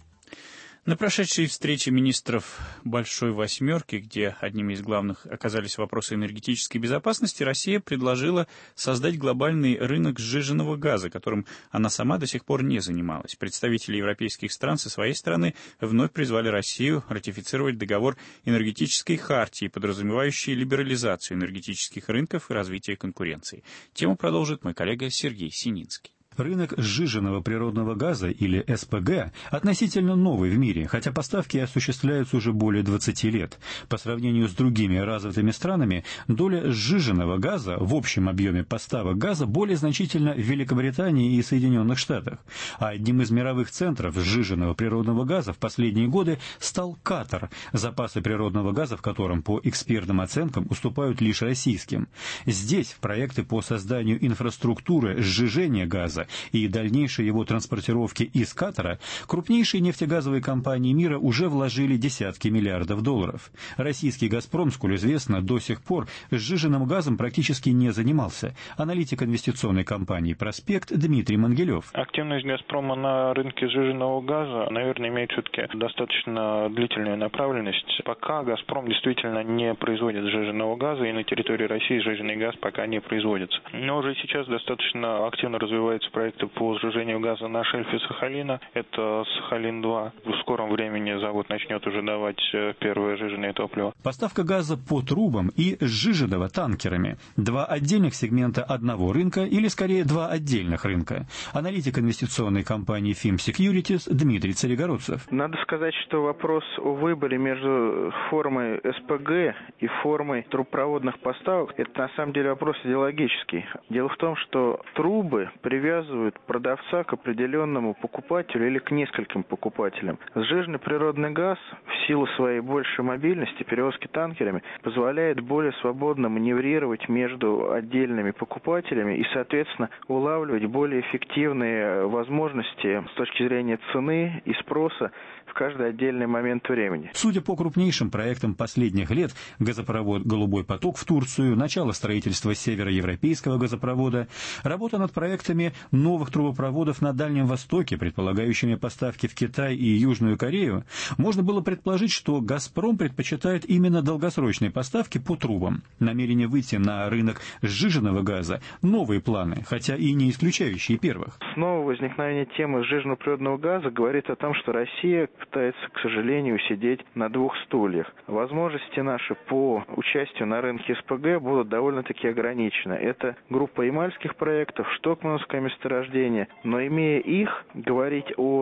На прошедшей встрече министров «Большой восьмерки», где одними из главных оказались вопросы энергетической безопасности, Россия предложила создать глобальный рынок сжиженного газа, которым она сама до сих пор не занималась. Представители европейских стран со своей стороны вновь призвали Россию ратифицировать договор энергетической хартии, подразумевающий либерализацию энергетических рынков и развитие конкуренции. Тему продолжит мой коллега Сергей Сининский. Рынок сжиженного природного газа, или СПГ, относительно новый в мире, хотя поставки осуществляются уже более 20 лет. По сравнению с другими развитыми странами, доля сжиженного газа в общем объеме поставок газа более значительна в Великобритании и Соединенных Штатах. А одним из мировых центров сжиженного природного газа в последние годы стал Катар, запасы природного газа в котором, по экспертным оценкам, уступают лишь российским. Здесь в проекты по созданию инфраструктуры сжижения газа и дальнейшей его транспортировки из Катара, крупнейшие нефтегазовые компании мира уже вложили десятки миллиардов долларов. Российский «Газпром», сколь известно, до сих пор сжиженным газом практически не занимался. Аналитик инвестиционной компании «Проспект» Дмитрий Мангелев. Активность «Газпрома» на рынке сжиженного газа, наверное, имеет все-таки достаточно длительную направленность. Пока «Газпром» действительно не производит сжиженного газа, и на территории России сжиженный газ пока не производится. Но уже сейчас достаточно активно развивается проекты по сжижению газа на шельфе Сахалина. Это Сахалин-2. В скором времени завод начнет уже давать первое сжиженное топливо. Поставка газа по трубам и сжиженного танкерами. Два отдельных сегмента одного рынка или, скорее, два отдельных рынка. Аналитик инвестиционной компании FIM Securities Дмитрий Царегородцев. Надо сказать, что вопрос о выборе между формой СПГ и формой трубопроводных поставок, это на самом деле вопрос идеологический. Дело в том, что трубы привязывают продавца к определенному покупателю или к нескольким покупателям. Сжиженный природный газ в силу своей большей мобильности, перевозки танкерами, позволяет более свободно маневрировать между отдельными покупателями и, соответственно, улавливать более эффективные возможности с точки зрения цены и спроса в каждый отдельный момент времени. Судя по крупнейшим проектам последних лет, газопровод «Голубой поток» в Турцию, начало строительства североевропейского газопровода, работа над проектами новых трубопроводов на Дальнем Востоке, предполагающими поставки в Китай и Южную Корею, можно было предположить, что «Газпром» предпочитает именно долгосрочные поставки по трубам. Намерение выйти на рынок сжиженного газа – новые планы, хотя и не исключающие первых. Снова возникновение темы сжиженного природного газа говорит о том, что Россия пытается, к сожалению, сидеть на двух стульях. Возможности наши по участию на рынке СПГ будут довольно-таки ограничены. Это группа ямальских проектов, штокмановское месторождение. Но имея их, говорить о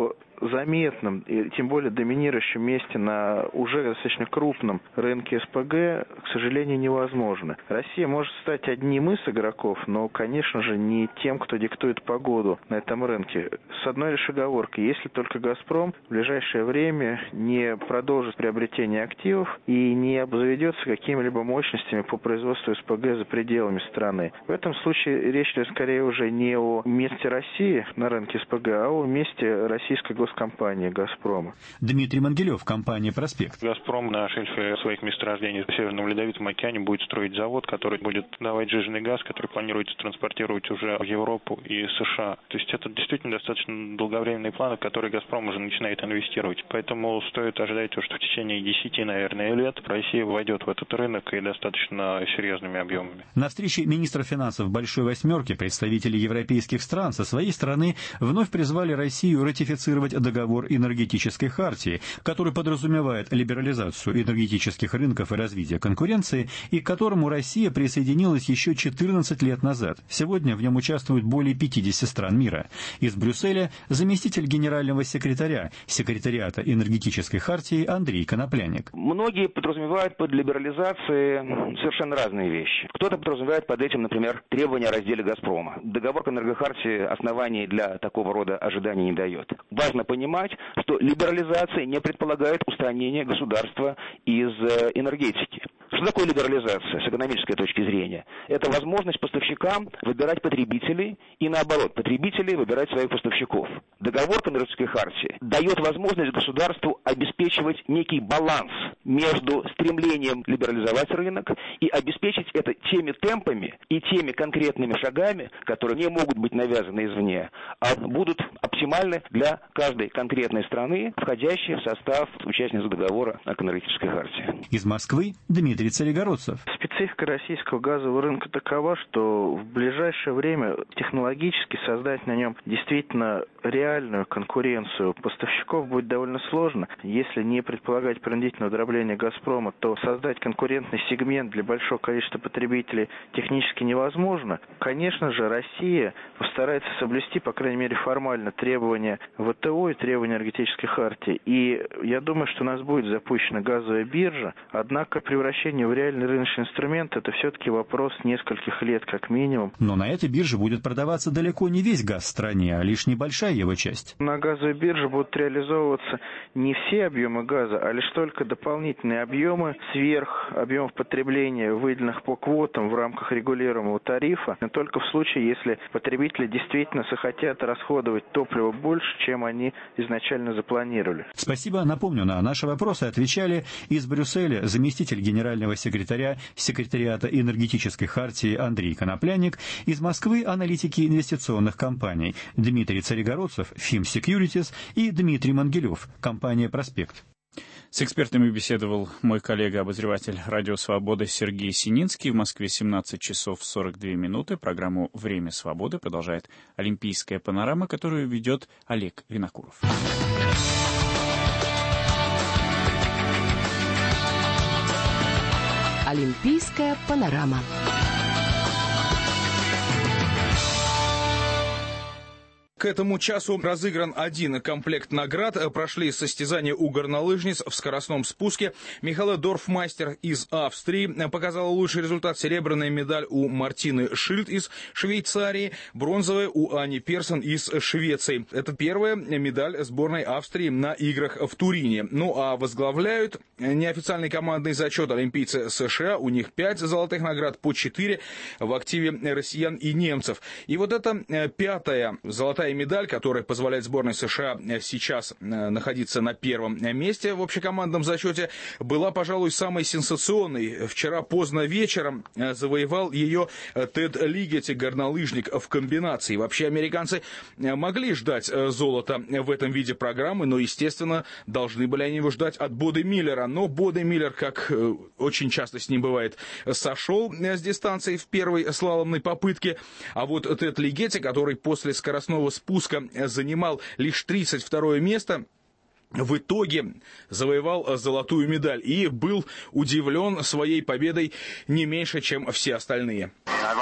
заметном и тем более доминирующем месте на уже достаточно крупном рынке СПГ, к сожалению, невозможно. Россия может стать одним из игроков, но, конечно же, не тем, кто диктует погоду на этом рынке. С одной лишь оговоркой: если только «Газпром» в ближайшее время не продолжит приобретение активов и не обзаведется какими-либо мощностями по производству СПГ за пределами страны. В этом случае речь идет скорее уже не о месте России на рынке СПГ, а о месте российской госкомпании «Газпрома». Дмитрий Мангелев, компания «Проспект». «Газпром» на шельфе своих месторождений в Северном Ледовитом океане будет строить завод, который будет давать сжиженный газ, который планируется транспортировать уже в Европу и США. То есть это действительно достаточно долговременные планы, в которые «Газпром» уже начинает инвестировать. Поэтому стоит ожидать, что в течение 10, наверное, лет Россия войдет в этот рынок и достаточно серьезными объемами. На встрече министров финансов «Большой восьмерки» представители европейских стран со своей стороны вновь призвали Россию ратифицировать договор энергетической хартии, который подразумевает либерализацию энергетических рынков и развитие конкуренции, и к которому Россия присоединилась еще 14 лет назад. Сегодня в нем участвуют более 50 стран мира. Из Брюсселя заместитель генерального секретаря секретариата энергетической хартии Андрей Конопляник. Многие подразумевают под либерализацией совершенно разные вещи. Кто-то подразумевает под этим, например, требования о разделе «Газпрома». Договор к энергохартии оснований для такого рода ожиданий не дает. Важно понимать, что либерализация не предполагает устранение государства из энергетики. Что такое либерализация с экономической точки зрения? Это возможность поставщикам выбирать потребителей и, наоборот, потребителей выбирать своих поставщиков. Договор к энергетической хартии дает возможность государству обеспечивать некий баланс между стремлением либерализовать рынок и обеспечить это теми темпами и теми конкретными шагами, которые не могут быть навязаны извне, а будут оптимальны для каждой конкретной страны, входящей в состав участниц договора о энергетической хартии. Из Москвы Дмитрий Царегородцев. Специфика российского газового рынка такова, что в ближайшее время технологически создать на нем действительно реальную конкуренцию поставщиков будет довольно сложно. Если не предполагать принудительное дробление «Газпрома», то создать конкурентный сегмент для большого количества потребителей технически невозможно. Конечно же, Россия постарается соблюсти, по крайней мере формально, требования ВТО и требования энергетической хартии. И я думаю, что у нас будет запущена газовая биржа, однако превращение в реальный рыночный инструмент – это все-таки вопрос нескольких лет как минимум. Но на этой бирже будет продаваться далеко не весь газ в стране, а лишь небольшая его часть. На газовой бирже будут реализовываться не все объемы газа, а лишь только дополнительные объемы сверх объемов потребления, выделенных по квотам в рамках регулируемого тарифа, но только в случае, если потребители действительно захотят расходовать топливо больше, чем они изначально запланировали. Спасибо. Напомню, на наши вопросы отвечали из Брюсселя заместитель генерального секретаря секретариата энергетической хартии Андрей Конопляник, из Москвы аналитики инвестиционных компаний Дмитрий Царегородцев, Фим Securities, и Дмитрий Мангелев, компания «Проспект». С экспертами беседовал мой коллега-обозреватель «Радио Свобода» Сергей Сининский. В Москве 17 часов 42 минуты. Программу «Время свободы» продолжает «Олимпийская панорама», которую ведет Олег Винокуров. Олимпийская панорама. К этому часу разыгран один комплект наград. Прошли состязания у горнолыжниц в скоростном спуске. Михаила Дорфмайстер из Австрии показала лучший результат. Серебряная медаль у Мартины Шильд из Швейцарии. Бронзовая у Ани Персон из Швеции. Это первая медаль сборной Австрии на играх в Турине. Ну а возглавляют неофициальный командный зачет олимпийцы США. У них 5 золотых наград, по 4 в активе россиян и немцев. И вот это пятая золотая медаль, которая позволяет сборной США сейчас находиться на первом месте в общекомандном зачете, была, пожалуй, самой сенсационной. Вчера поздно вечером завоевал ее Тед Лигетти, горнолыжник в комбинации. Вообще американцы могли ждать золота в этом виде программы, но, естественно, должны были они его ждать от Боды Миллера. Но Боды Миллер, как очень часто с ним бывает, сошел с дистанции в первой слаломной попытке. А вот Тед Лигетти, который после скоростного спуска занимал лишь 32-е место, в итоге завоевал золотую медаль и был удивлен своей победой не меньше, чем все остальные.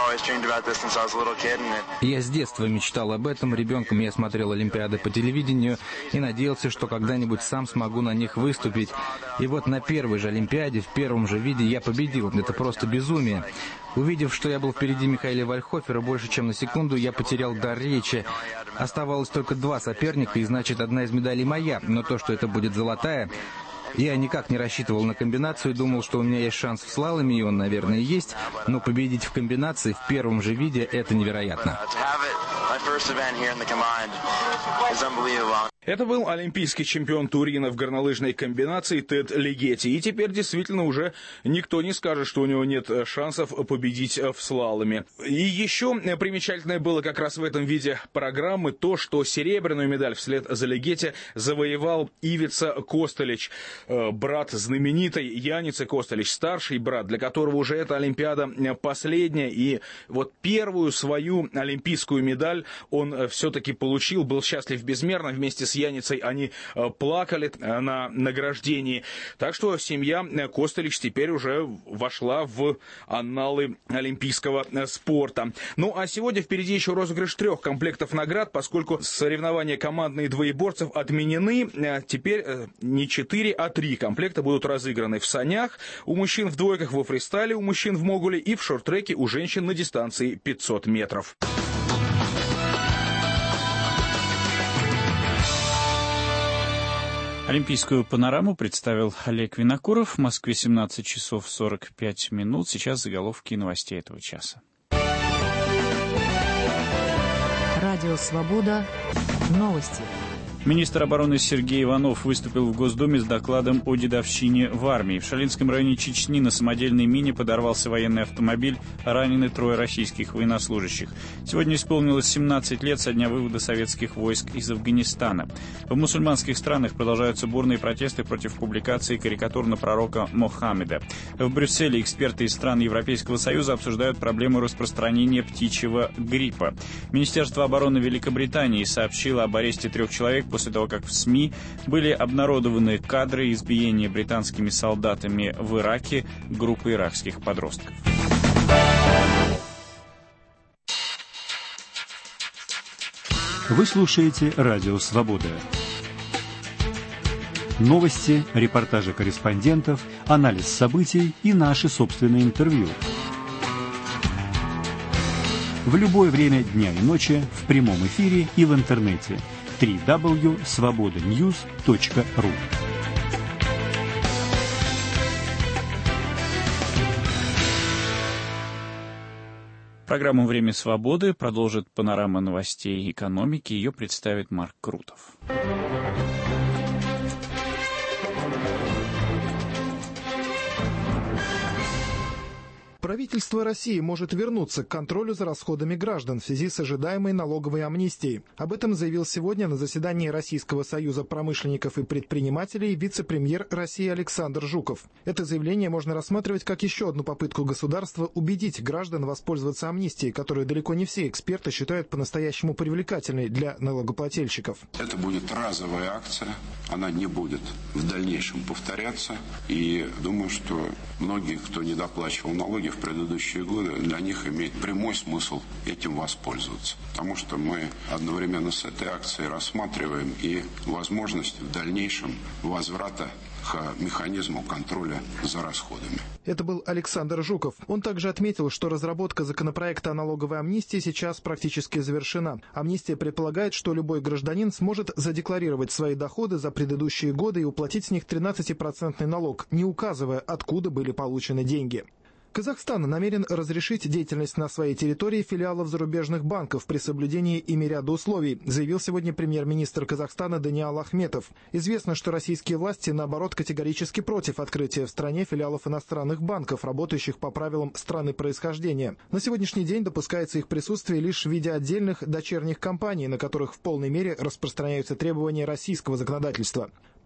Я с детства мечтал об этом. Ребенком я смотрел Олимпиады по телевидению и надеялся, что когда-нибудь сам смогу на них выступить. И вот на первой же Олимпиаде, в первом же виде я победил. Это просто безумие. Увидев, что я был впереди Михаила Вальхофера больше, чем на секунду, я потерял дар речи. Оставалось только 2 соперника, и значит, одна из медалей моя. Но то, что это будет золотая... Я никак не рассчитывал на комбинацию, думал, что у меня есть шанс в слаломе, и он, наверное, есть, но победить в комбинации в первом же виде – это невероятно. Это был олимпийский чемпион Турина в горнолыжной комбинации Тед Лигетти. И теперь действительно уже никто не скажет, что у него нет шансов победить в слаломе. И еще примечательное было как раз в этом виде программы то, что серебряную медаль вслед за Лигетти завоевал Ивица Костелич, брат знаменитой Яницы Костелич, старший брат, для которого уже эта Олимпиада последняя. И вот первую свою олимпийскую медаль он все-таки получил, был счастлив безмерно. Вместе с Яницей они плакали на награждении. Так что семья Костелич теперь уже вошла в анналы олимпийского спорта. Ну а сегодня впереди еще розыгрыш 3 комплектов наград, поскольку соревнования командные двоеборцев отменены. Теперь не 4, а 3 комплекта будут разыграны в санях у мужчин, в двойках, во фристайле у мужчин, в могуле и в шорт-треке у женщин на дистанции 500 метров. Олимпийскую панораму представил Олег Винокуров. В Москве 17 часов 45 минут. Сейчас заголовки новостей этого часа. Радио «Свобода». Новости. Министр обороны Сергей Иванов выступил в Госдуме с докладом о дедовщине в армии. В Шалинском районе Чечни на самодельной мине подорвался военный автомобиль, ранены 3 российских военнослужащих. Сегодня исполнилось 17 лет со дня вывода советских войск из Афганистана. В мусульманских странах продолжаются бурные протесты против публикации карикатур на пророка Мохаммеда. В Брюсселе эксперты из стран Европейского Союза обсуждают проблему распространения птичьего гриппа. Министерство обороны Великобритании сообщило об аресте 3 человек после того, как в СМИ были обнародованы кадры избиения британскими солдатами в Ираке группы иракских подростков. Вы слушаете «Радио Свобода». Новости, репортажи корреспондентов, анализ событий и наши собственные интервью. В любое время дня и ночи, в прямом эфире и в интернете. www.svobodanews.ru. Программу «Время свободы» продолжит панорама новостей экономики. Ее представит Марк Крутов. Правительство России может вернуться к контролю за расходами граждан в связи с ожидаемой налоговой амнистией. Об этом заявил сегодня на заседании Российского союза промышленников и предпринимателей вице-премьер России Александр Жуков. Это заявление можно рассматривать как еще одну попытку государства убедить граждан воспользоваться амнистией, которую далеко не все эксперты считают по-настоящему привлекательной для налогоплательщиков. Это будет разовая акция, она не будет в дальнейшем повторяться. И думаю, что многие, кто не доплачивал налоги в предыдущие годы, для них имеет прямой смысл этим воспользоваться. Потому что мы одновременно с этой акцией рассматриваем и возможность в дальнейшем возврата к механизму контроля за расходами. Это был Александр Жуков. Он также отметил, что разработка законопроекта о налоговой амнистии сейчас практически завершена. Амнистия предполагает, что любой гражданин сможет задекларировать свои доходы за предыдущие годы и уплатить с них 13% налог, не указывая, откуда были получены деньги. Казахстан намерен разрешить деятельность на своей территории филиалов зарубежных банков при соблюдении ими ряда условий, заявил сегодня премьер-министр Казахстана Даниал Ахметов. Известно, что российские власти, наоборот, категорически против открытия в стране филиалов иностранных банков, работающих по правилам страны происхождения. На сегодняшний день допускается их присутствие лишь в виде отдельных дочерних компаний, на которых в полной мере распространяются требования российского законодательства.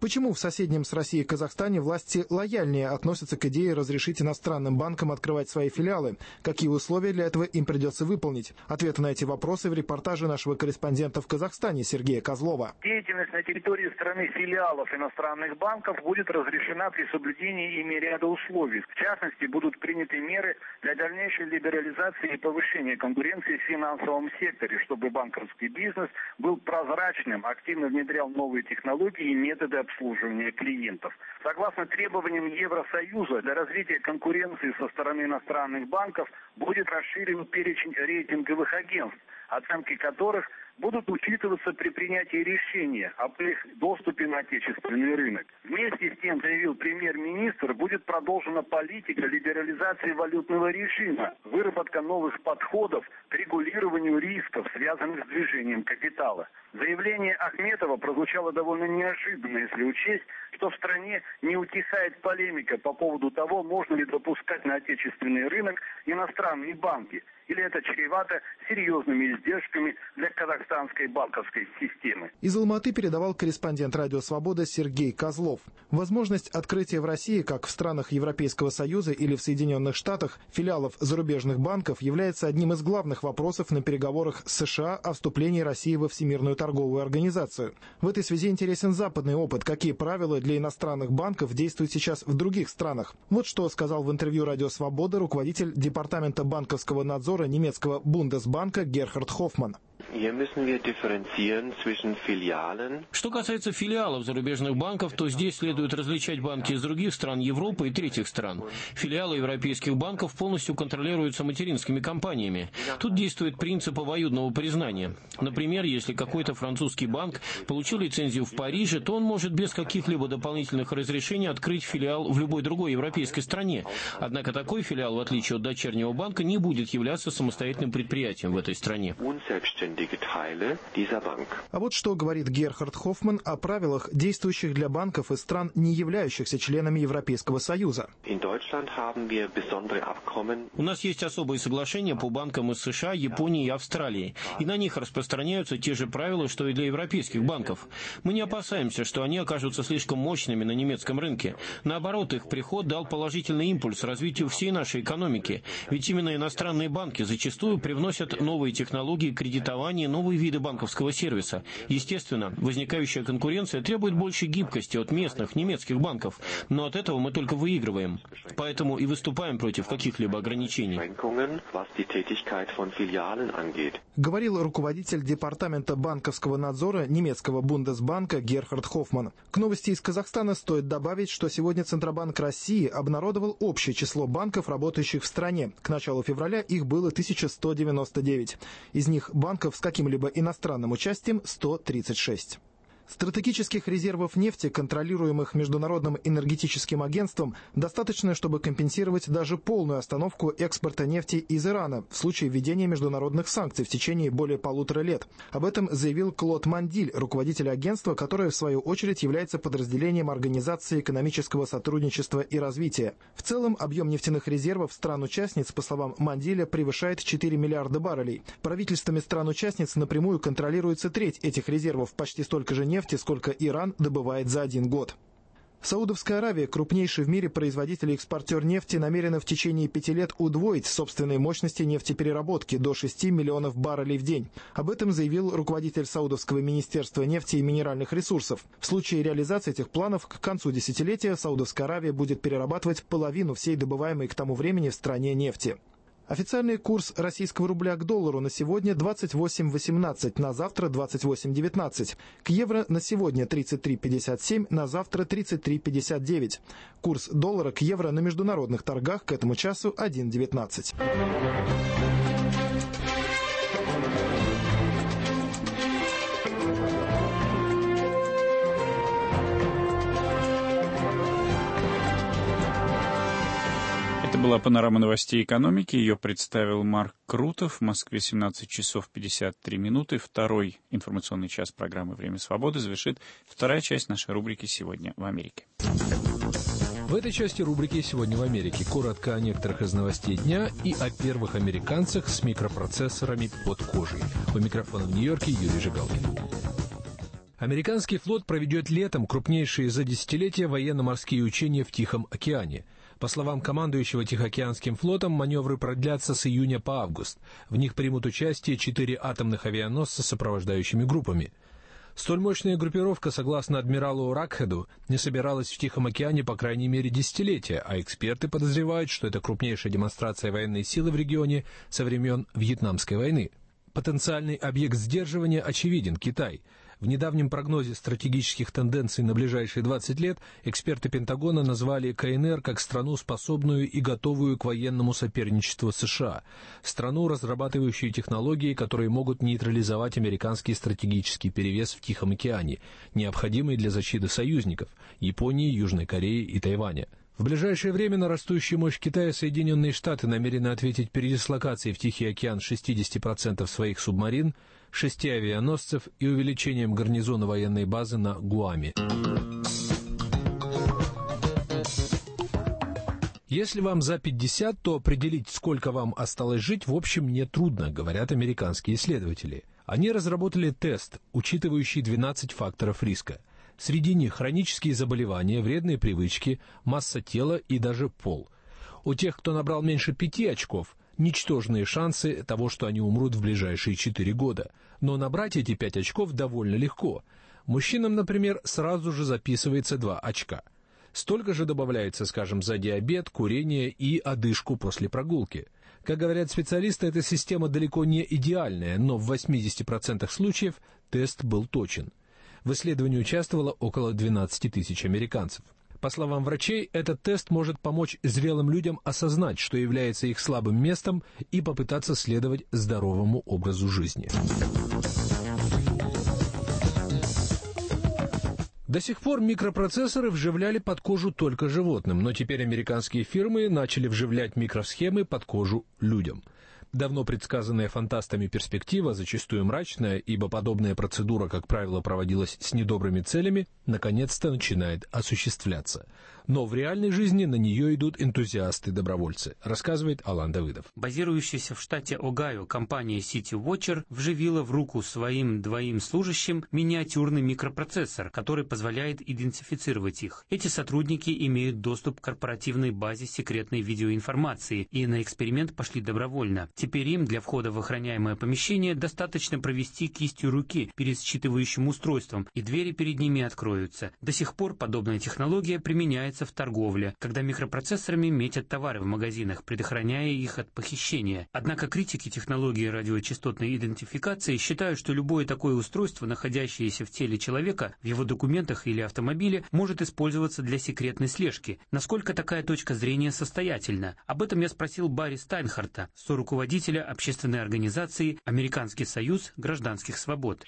Почему в соседнем с Россией Казахстане власти лояльнее относятся к идее разрешить иностранным банкам открывать свои филиалы? Какие условия для этого им придется выполнить? Ответы на эти вопросы в репортаже нашего корреспондента в Казахстане Сергея Козлова. Деятельность на территории страны филиалов иностранных банков будет разрешена при соблюдении ими ряда условий. В частности, будут приняты меры для дальнейшей либерализации и повышения конкуренции в финансовом секторе, чтобы банковский бизнес был прозрачным, активно внедрял новые технологии и методы обслуживания клиентов. Согласно требованиям Евросоюза, для развития конкуренции со стороны иностранных банков будет расширен перечень рейтинговых агентств, оценки которых будут учитываться при принятии решения об их доступе на отечественный рынок. Вместе с тем, заявил премьер-министр, будет продолжена политика либерализации валютного режима, выработка новых подходов к регулированию рисков, связанных с движением капитала. Заявление Ахметова прозвучало довольно неожиданно, если учесть, что в стране не утихает полемика по поводу того, можно ли допускать на отечественный рынок иностранные банки, или это чревато серьезными издержками для казахстанской банковской системы. Из Алматы передавал корреспондент «Радио Свобода» Сергей Козлов. Возможность открытия в России, как в странах Европейского Союза или в Соединенных Штатах, филиалов зарубежных банков является одним из главных вопросов на переговорах с США о вступлении России во Всемирную торговую организацию. В этой связи интересен западный опыт. Какие правила для иностранных банков действуют сейчас в других странах? Вот что сказал в интервью «Радио Свобода» руководитель департамента банковского надзора немецкого Бундесбанка Герхард Хоффман. Что касается филиалов зарубежных банков, то здесь следует различать банки из других стран Европы и третьих стран. Филиалы европейских банков полностью контролируются материнскими компаниями. Тут действует принцип обоюдного признания. Например, если какой-то французский банк получил лицензию в Париже, то он может без каких-либо дополнительных разрешений открыть филиал в любой другой европейской стране. Однако такой филиал, в отличие от дочернего банка, не будет являться самостоятельным предприятием в этой стране. А вот что говорит Герхард Хоффман о правилах, действующих для банков из стран, не являющихся членами Европейского Союза. У нас есть особые соглашения по банкам из США, Японии и Австралии, и на них распространяются те же правила, что и для европейских банков. Мы не опасаемся, что они окажутся слишком мощными на немецком рынке. Наоборот, их приход дал положительный импульс развитию всей нашей экономики, ведь именно иностранные банки зачастую привносят новые технологии кредитования, новые виды банковского сервиса. Естественно, возникающая конкуренция требует больше гибкости от местных немецких банков, но от этого мы только выигрываем. Поэтому и выступаем против каких-либо ограничений. Говорил руководитель департамента банковского надзора немецкого Бундесбанка Герхард Хоффман. К новости из Казахстана стоит добавить, что сегодня Центробанк России обнародовал общее число банков, работающих в стране. К началу февраля их было 1199. Из них банков с каким-либо иностранным участием 136. Стратегических резервов нефти, контролируемых Международным энергетическим агентством, достаточно, чтобы компенсировать даже полную остановку экспорта нефти из Ирана в случае введения международных санкций в течение более 1,5 лет. Об этом заявил Клод Мандиль, руководитель агентства, которое, в свою очередь, является подразделением Организации экономического сотрудничества и развития. В целом, объем нефтяных резервов стран-участниц, по словам Мандиля, превышает 4 миллиарда баррелей. Правительствами стран-участниц напрямую контролируется треть этих резервов, почти столько же нефти, сколько Иран добывает за 1 год. Саудовская Аравия, крупнейший в мире производитель и экспортер нефти, намерена в течение 5 лет удвоить собственные мощности нефтепереработки до 6 миллионов баррелей в день. Об этом заявил руководитель Саудовского министерства нефти и минеральных ресурсов. В случае реализации этих планов к концу десятилетия Саудовская Аравия будет перерабатывать половину всей добываемой к тому времени в стране нефти. Официальный курс российского рубля к доллару на сегодня 28.18, на завтра 28.19. К евро на сегодня 33.57, на завтра 33.59. Курс доллара к евро на международных торгах к этому часу 1.19. Была панорама новостей экономики. Ее представил Марк Крутов. В Москве 17 часов 53 минуты. Второй информационный час программы «Время свободы» завершит вторая часть нашей рубрики «Сегодня в Америке». В этой части рубрики «Сегодня в Америке» коротко о некоторых из новостей дня и о первых американцах с микропроцессорами под кожей. У микрофона в Нью-Йорке Юрий Жигалкин. Американский флот проведет летом крупнейшие за десятилетия военно-морские учения в Тихом океане. По словам командующего Тихоокеанским флотом, маневры продлятся с июня по август. В них примут участие 4 атомных авианосца с сопровождающими группами. Столь мощная группировка, согласно адмиралу Ракхеду, не собиралась в Тихом океане по крайней мере десятилетия, а эксперты подозревают, что это крупнейшая демонстрация военной силы в регионе со времен Вьетнамской войны. Потенциальный объект сдерживания очевиден – Китай. В недавнем прогнозе стратегических тенденций на ближайшие 20 лет эксперты Пентагона назвали КНР как страну, способную и готовую к военному соперничеству США, страну, разрабатывающую технологии, которые могут нейтрализовать американский стратегический перевес в Тихом океане, необходимый для защиты союзников – Японии, Южной Кореи и Тайваня. В ближайшее время на растущую мощь Китая Соединенные Штаты намерены ответить передислокацией в Тихий океан 60% своих субмарин, 6 авианосцев и увеличением гарнизона военной базы на Гуаме. Если вам за 50, то определить, сколько вам осталось жить, в общем, нетрудно, говорят американские исследователи. Они разработали тест, учитывающий 12 факторов риска. Среди них хронические заболевания, вредные привычки, масса тела и даже пол. У тех, кто набрал меньше 5 очков, ничтожные шансы того, что они умрут в ближайшие 4 года. Но набрать эти 5 очков довольно легко. Мужчинам, например, сразу же записывается 2 очка. Столько же добавляется, скажем, за диабет, курение и одышку после прогулки. Как говорят специалисты, эта система далеко не идеальная, но в 80% случаев тест был точен. В исследовании участвовало около 12 тысяч американцев. По словам врачей, этот тест может помочь зрелым людям осознать, что является их слабым местом, и попытаться следовать здоровому образу жизни. До сих пор микропроцессоры вживляли под кожу только животным, но теперь американские фирмы начали вживлять микросхемы под кожу людям. Давно предсказанная фантастами перспектива, зачастую мрачная, ибо подобная процедура, как правило, проводилась с недобрыми целями, наконец-то начинает осуществляться. Но в реальной жизни на нее идут энтузиасты-добровольцы, рассказывает Алан Давыдов. Базирующаяся в штате Огайо компания City Watcher вживила в руку своим 2 служащим миниатюрный микропроцессор, который позволяет идентифицировать их. Эти сотрудники имеют доступ к корпоративной базе секретной видеоинформации и на эксперимент пошли добровольно. Теперь им для входа в охраняемое помещение достаточно провести кистью руки перед считывающим устройством, и двери перед ними откроются. До сих пор подобная технология применяется в торговле, когда микропроцессорами метят товары в магазинах, предохраняя их от похищения. Однако критики технологии радиочастотной идентификации считают, что любое такое устройство, находящееся в теле человека, в его документах или автомобиле, может использоваться для секретной слежки. Насколько такая точка зрения состоятельна? Об этом я спросил Барри Стайнхарта, руководителя общественной организации «Американский союз гражданских свобод».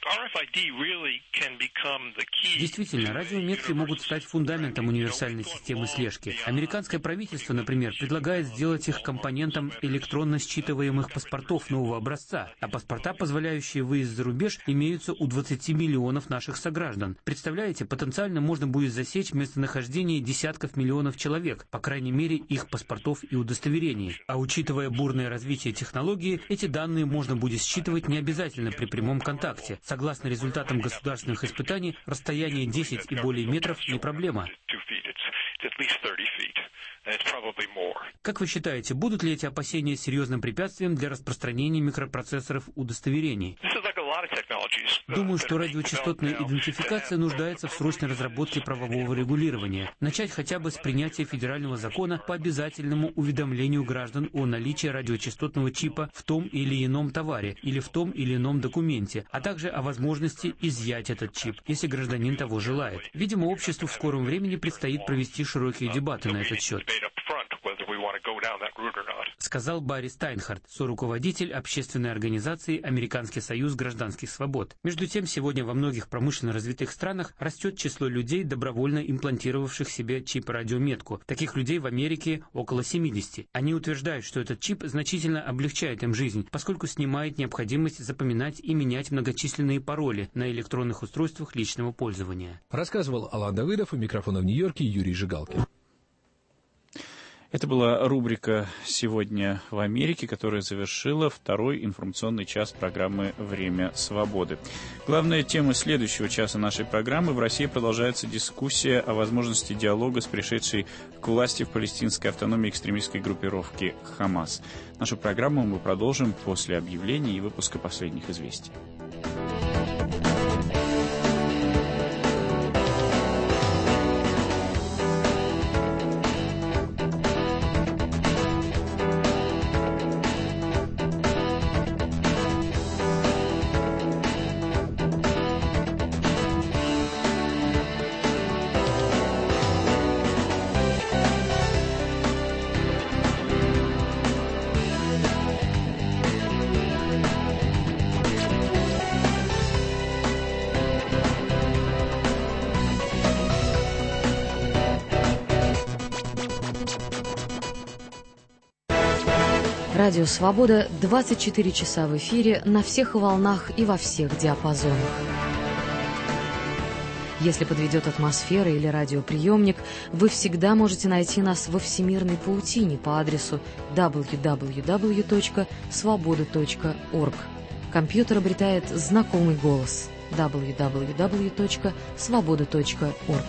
Действительно, радиометки могут стать фундаментом универсальной системы слежки. Американское правительство, например, предлагает сделать их компонентом электронно считываемых паспортов нового образца, а паспорта, позволяющие выезд за рубеж, имеются у 20 миллионов наших сограждан. Представляете, потенциально можно будет засечь местонахождение десятков миллионов человек, по крайней мере их паспортов и удостоверений. А учитывая бурное развитие технологии, эти данные можно будет считывать не обязательно при прямом контакте. Согласно результатам государственных испытаний, расстояние 10 и более метров не проблема. Как вы считаете, будут ли эти опасения серьезным препятствием для распространения микропроцессоров удостоверений? Думаю, что радиочастотная идентификация нуждается в срочной разработке правового регулирования. Начать хотя бы с принятия федерального закона по обязательному уведомлению граждан о наличии радиочастотного чипа в том или ином товаре или в том или ином документе, а также о возможности изъять этот чип, если гражданин того желает. Видимо, обществу в скором времени предстоит провести широкие дебаты на этот счет, сказал Барри Стайнхарт, соруководитель общественной организации «Американский союз гражданских свобод». Между тем, сегодня во многих промышленно развитых странах растет число людей, добровольно имплантировавших себе чип-радиометку. Таких людей в Америке около 70. Они утверждают, что этот чип значительно облегчает им жизнь, поскольку снимает необходимость запоминать и менять многочисленные пароли на электронных устройствах личного пользования. Рассказывал Алан Давыдов, у микрофона в Нью-Йорке Юрий Жигалкин. Это была рубрика «Сегодня в Америке», которая завершила второй информационный час программы «Время свободы». Главная тема следующего часа нашей программы: в России продолжается дискуссия о возможности диалога с пришедшей к власти в палестинской автономии экстремистской группировки «Хамас». Нашу программу мы продолжим после объявлений и выпуска последних известий. Радио «Свобода» 24 часа в эфире на всех волнах и во всех диапазонах. Если подведет атмосфера или радиоприемник, вы всегда можете найти нас во всемирной паутине по адресу www.svoboda.org. Компьютер обретает знакомый голос www.svoboda.org.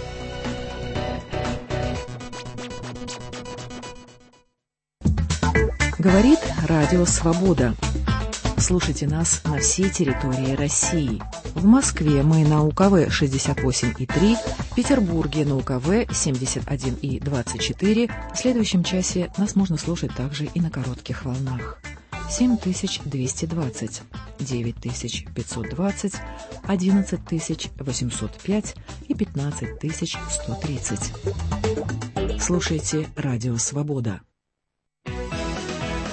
Говорит Радио Свобода. Слушайте нас на всей территории России. В Москве мы на УКВ 68,3, в Петербурге на УКВ 71,24. В следующем часе нас можно слушать также и на коротких волнах. 7220, 9520, 11805 и 15130. Слушайте Радио Свобода.